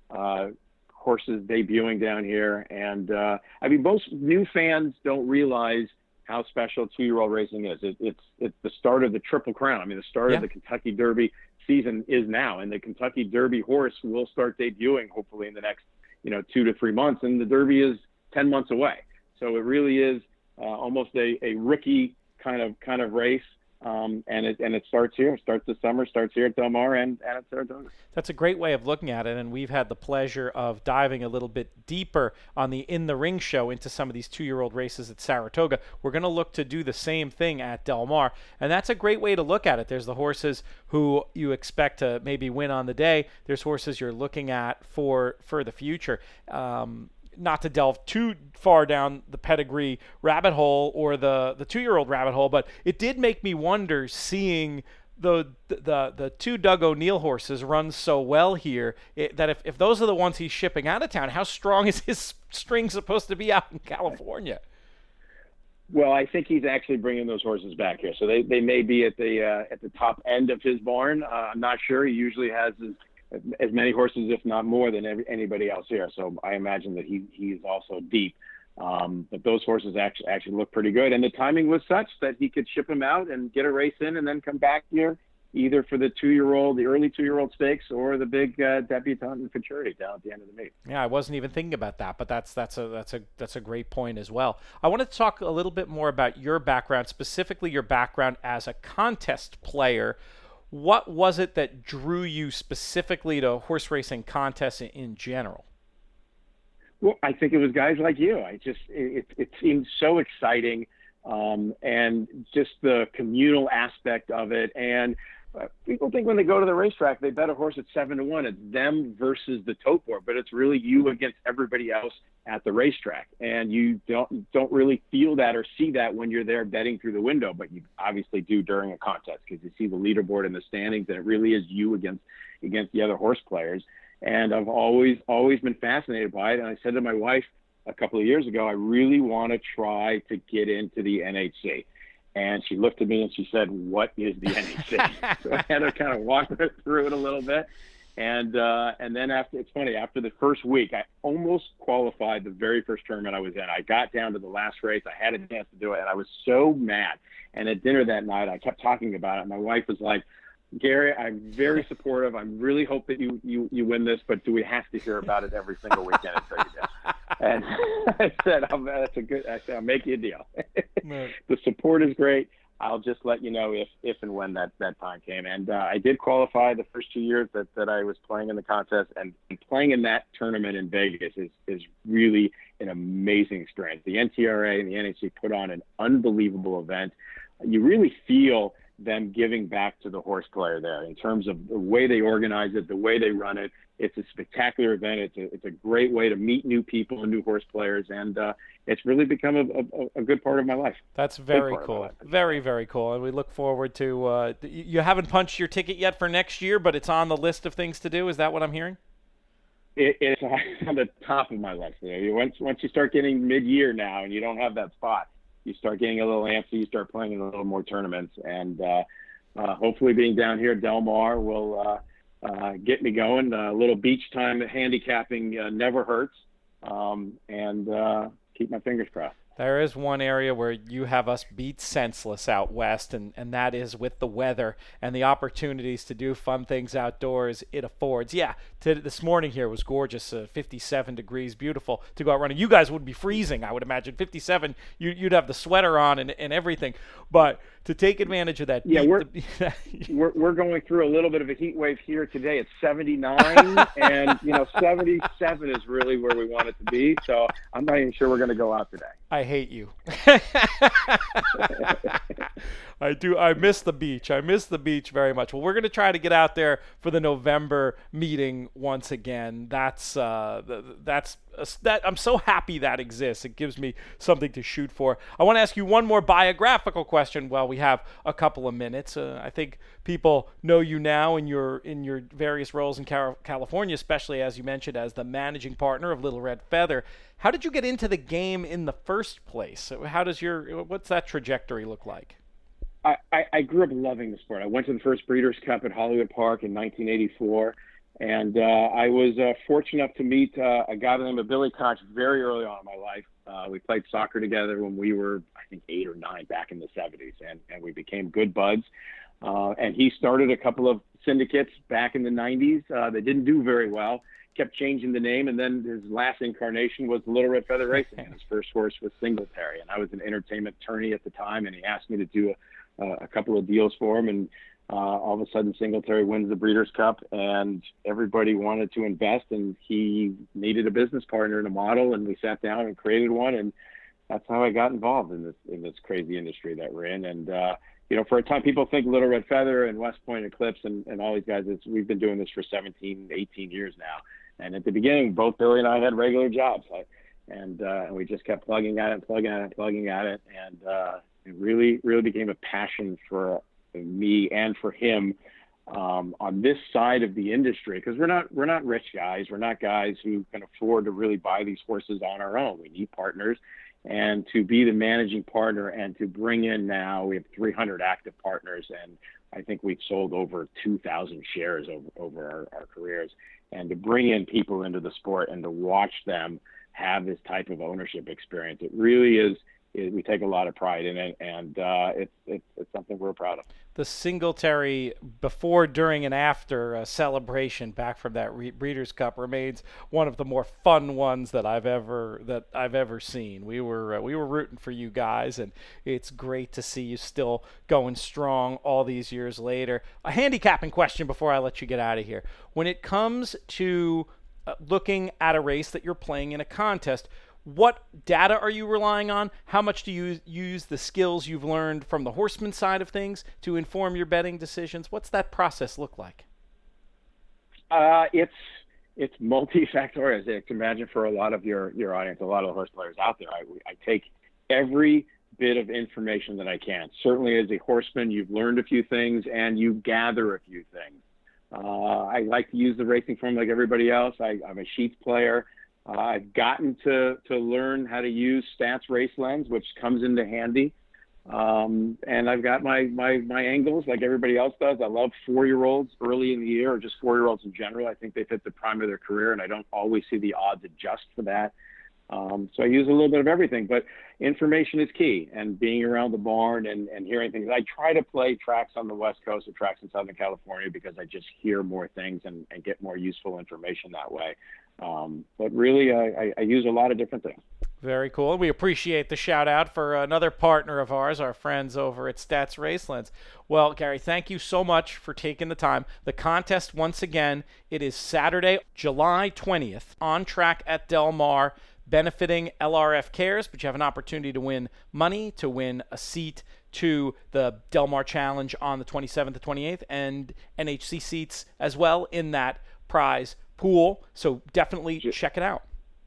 horses debuting down here, and I mean, most new fans don't realize how special 2-year-old racing is. It's the start of the Triple Crown. I mean, the start of the Kentucky Derby season is now, and the Kentucky Derby horse will start debuting hopefully in the next 2 to 3 months, and the Derby is 10 months away. So it really is almost a rookie kind of race. And it starts here. It starts this summer. Starts here at Del Mar and at Saratoga. That's a great way of looking at it, and we've had the pleasure of diving a little bit deeper on the In the Ring show into some of these 2-year-old races at Saratoga. We're going to look to do the same thing at Del Mar, and that's a great way to look at it. There's the horses who you expect to maybe win on the day. There's horses you're looking at for the future. Not to delve too far down the pedigree rabbit hole or the 2-year-old rabbit hole, but it did make me wonder seeing the 2 Doug O'Neill horses run so well here that if those are the ones he's shipping out of town, how strong is his string supposed to be out in California? Well, I think he's actually bringing those horses back here, so they may be at the top end of his barn. I'm not sure. He usually has as many horses, if not more, than anybody else here. So I imagine that he's also deep. But those horses actually look pretty good. And the timing was such that he could ship them out and get a race in and then come back here, either for the the early 2-year-old stakes, or the big debutante and futurity down at the end of the meet. Yeah, I wasn't even thinking about that, but that's a great point as well. I wanted to talk a little bit more about your background, specifically your background as a contest player. What was it that drew you specifically to horse racing contests in general? Well, I think it was guys like you. It seemed so exciting, and just the communal aspect of it. And people think when they go to the racetrack, they bet a horse at 7-1. It's them versus the tote board, but it's really you against everybody else at the racetrack. And you don't really feel that or see that when you're there betting through the window, but you obviously do during a contest because you see the leaderboard and the standings, and it really is you against the other horse players. And I've always been fascinated by it. And I said to my wife a couple of years ago, I really want to try to get into the NHC. And she looked at me and she said, "What is the NHC?" So I had to kind of walk her through it a little bit. And then after the first week, I almost qualified the very first tournament I was in. I got down to the last race. I had a chance to do it, and I was so mad. And at dinner that night, I kept talking about it. My wife was like, "Gary, I'm very supportive. I really hope that you win this, but do we have to hear about it every single weekend until you do?" And I said, I'll make you a deal. The support is great. I'll just let you know if and when that time came. And I did qualify the first 2 years that I was playing in the contest, and playing in that tournament in Vegas is really an amazing experience. The NTRA and the NHC put on an unbelievable event. You really feel them giving back to the horse player there in terms of the way they organize it, the way they run it. It's a spectacular event. It's a great way to meet new people and new horse players, and it's really become a good part of my life. That's very cool. Very, very cool. And we look forward to you haven't punched your ticket yet for next year, but it's on the list of things to do. Is that what I'm hearing? It's on the top of my list. Once you start getting mid-year now and you don't have that spot, you start getting a little antsy, you start playing in a little more tournaments, and hopefully being down here at Del Mar will get me going. A little beach time handicapping never hurts, and keep my fingers crossed. There is one area where you have us beat senseless out west, and that is with the weather and the opportunities to do fun things outdoors it affords. Yeah, this morning here was gorgeous, 57 degrees, beautiful to go out running. You guys would be freezing, I would imagine. 57, you'd have the sweater on and everything. But to take advantage of that. Yeah, we're going through a little bit of a heat wave here today. It's 79, and 77 is really where we want it to be. So I'm not even sure we're going to go out today. I hate you. I do. I miss the beach. I miss the beach very much. Well, we're going to try to get out there for the November meeting once again. That's I'm so happy that exists. It gives me something to shoot for. I want to ask you one more biographical question while we have a couple of minutes. I think people know you now in your various roles in California, especially as you mentioned as the managing partner of Little Red Feather. How did you get into the game in the first place? What's that trajectory look like? I grew up loving the sport. I went to the first Breeders' Cup at Hollywood Park in 1984, and I was fortunate enough to meet a guy named Billy Koch very early on in my life. We played soccer together when we were, I think, 8 or 9 back in the 70s, and we became good buds. And he started a couple of syndicates back in the 90s. They didn't do very well, kept changing the name, and then his last incarnation was Little Red Feather Racing, and his first horse was Singletary. And I was an entertainment attorney at the time, and he asked me to do a couple of deals for him, and all of a sudden Singletary wins the Breeders' Cup, and everybody wanted to invest, and he needed a business partner and a model, and we sat down and created one, and that's how I got involved in this crazy industry that we're in. And for a time, people think Little Red Feather and West Point Eclipse and all these guys, we've been doing this for 17, 18 years now. And at the beginning, both Billy and I had regular jobs, and we just kept plugging at it. And it really, really became a passion for me and for him on this side of the industry, because we're not rich guys. We're not guys who can afford to really buy these horses on our own. We need partners, and to be the managing partner and to bring in, now we have 300 active partners, and I think we've sold over 2,000 shares over our careers. And to bring in people into the sport and to watch them have this type of ownership experience, it really is. We take a lot of pride in it, and it's something we're proud of. The Singletary before, during, and after celebration back from that Breeders' Cup remains one of the more fun ones that I've ever seen. We were rooting for you guys, and it's great to see you still going strong all these years later. A handicapping question before I let you get out of here. When it comes to looking at a race that you're playing in a contest, What data are you relying on? How much do you use the skills you've learned from the horseman side of things to inform your betting decisions? What's that process look like? It's multifactorial, as you can imagine, for a lot of your audience, a lot of the horse players out there. I take every bit of information that I can. Certainly as a horseman, you've learned a few things and you gather a few things. I like to use the racing form like everybody else. I'm a sheets player. I've gotten to learn how to use Stats Race Lens, which comes into handy. And I've got my angles like everybody else does. I love 4-year-olds early in the year, or just 4-year-olds in general. I think they've hit the prime of their career, and I don't always see the odds adjust for that. So I use a little bit of everything, but information is key, and being around the barn and hearing things. I try to play tracks on the West Coast or tracks in Southern California because I just hear more things and get more useful information that way. But really, I use a lot of different things. Very cool. We appreciate the shout out for another partner of ours, our friends over at Stats Race Lens. Well, Gary, thank you so much for taking the time. The contest, once again, it is Saturday, July 20th, on track at Del Mar, benefiting LRF Cares, but you have an opportunity to win money, to win a seat to the Del Mar Challenge on the 27th to 28th, and NHC seats as well in that prize pool. So definitely check it out.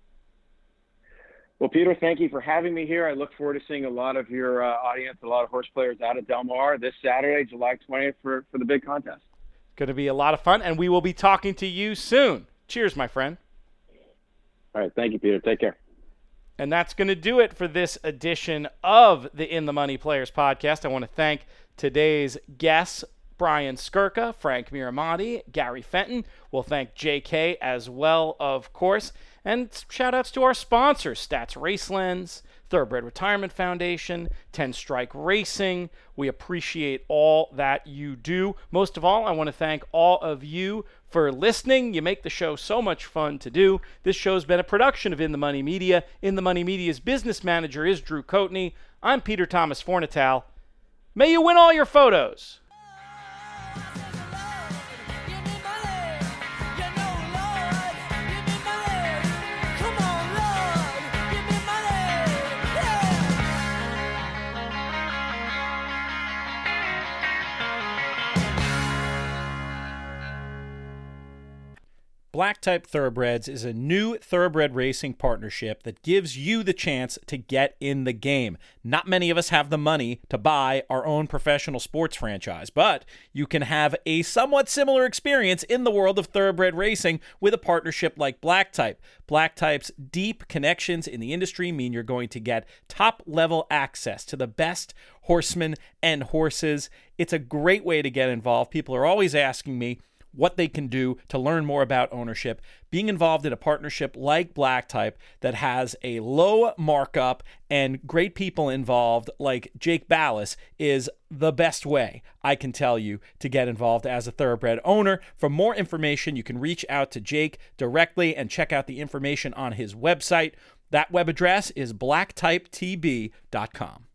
Well, Peter, thank you for having me here. I look forward to seeing a lot of your audience, a lot of horse players out at Del Mar this Saturday, July 20th, for the big contest. Going to be a lot of fun, and we will be talking to you soon. Cheers, my friend. All right. Thank you, Peter. Take care. And that's going to do it for this edition of the In the Money Players podcast. I want to thank today's guests, Brian Skirka, Frank Miramati, Gary Fenton. We'll thank JK as well, of course. And shout outs to our sponsors, Stats Race Lens, Thoroughbred Retirement Foundation, 10 Strike Racing. We appreciate all that you do. Most of all, I want to thank all of you for listening. You make the show so much fun to do. This show's been a production of In the Money Media. In the Money Media's business manager is Drew Coatney. I'm Peter Thomas Fornital. May you win all your photos. Black Type Thoroughbreds is a new thoroughbred racing partnership that gives you the chance to get in the game. Not many of us have the money to buy our own professional sports franchise, but you can have a somewhat similar experience in the world of thoroughbred racing with a partnership like Black Type. Black Type's deep connections in the industry mean you're going to get top-level access to the best horsemen and horses. It's a great way to get involved. People are always asking me what they can do to learn more about ownership. Being involved in a partnership like Black Type that has a low markup and great people involved like Jake Ballas is the best way, I can tell you, to get involved as a thoroughbred owner. For more information, you can reach out to Jake directly and check out the information on his website. That web address is blacktypetb.com.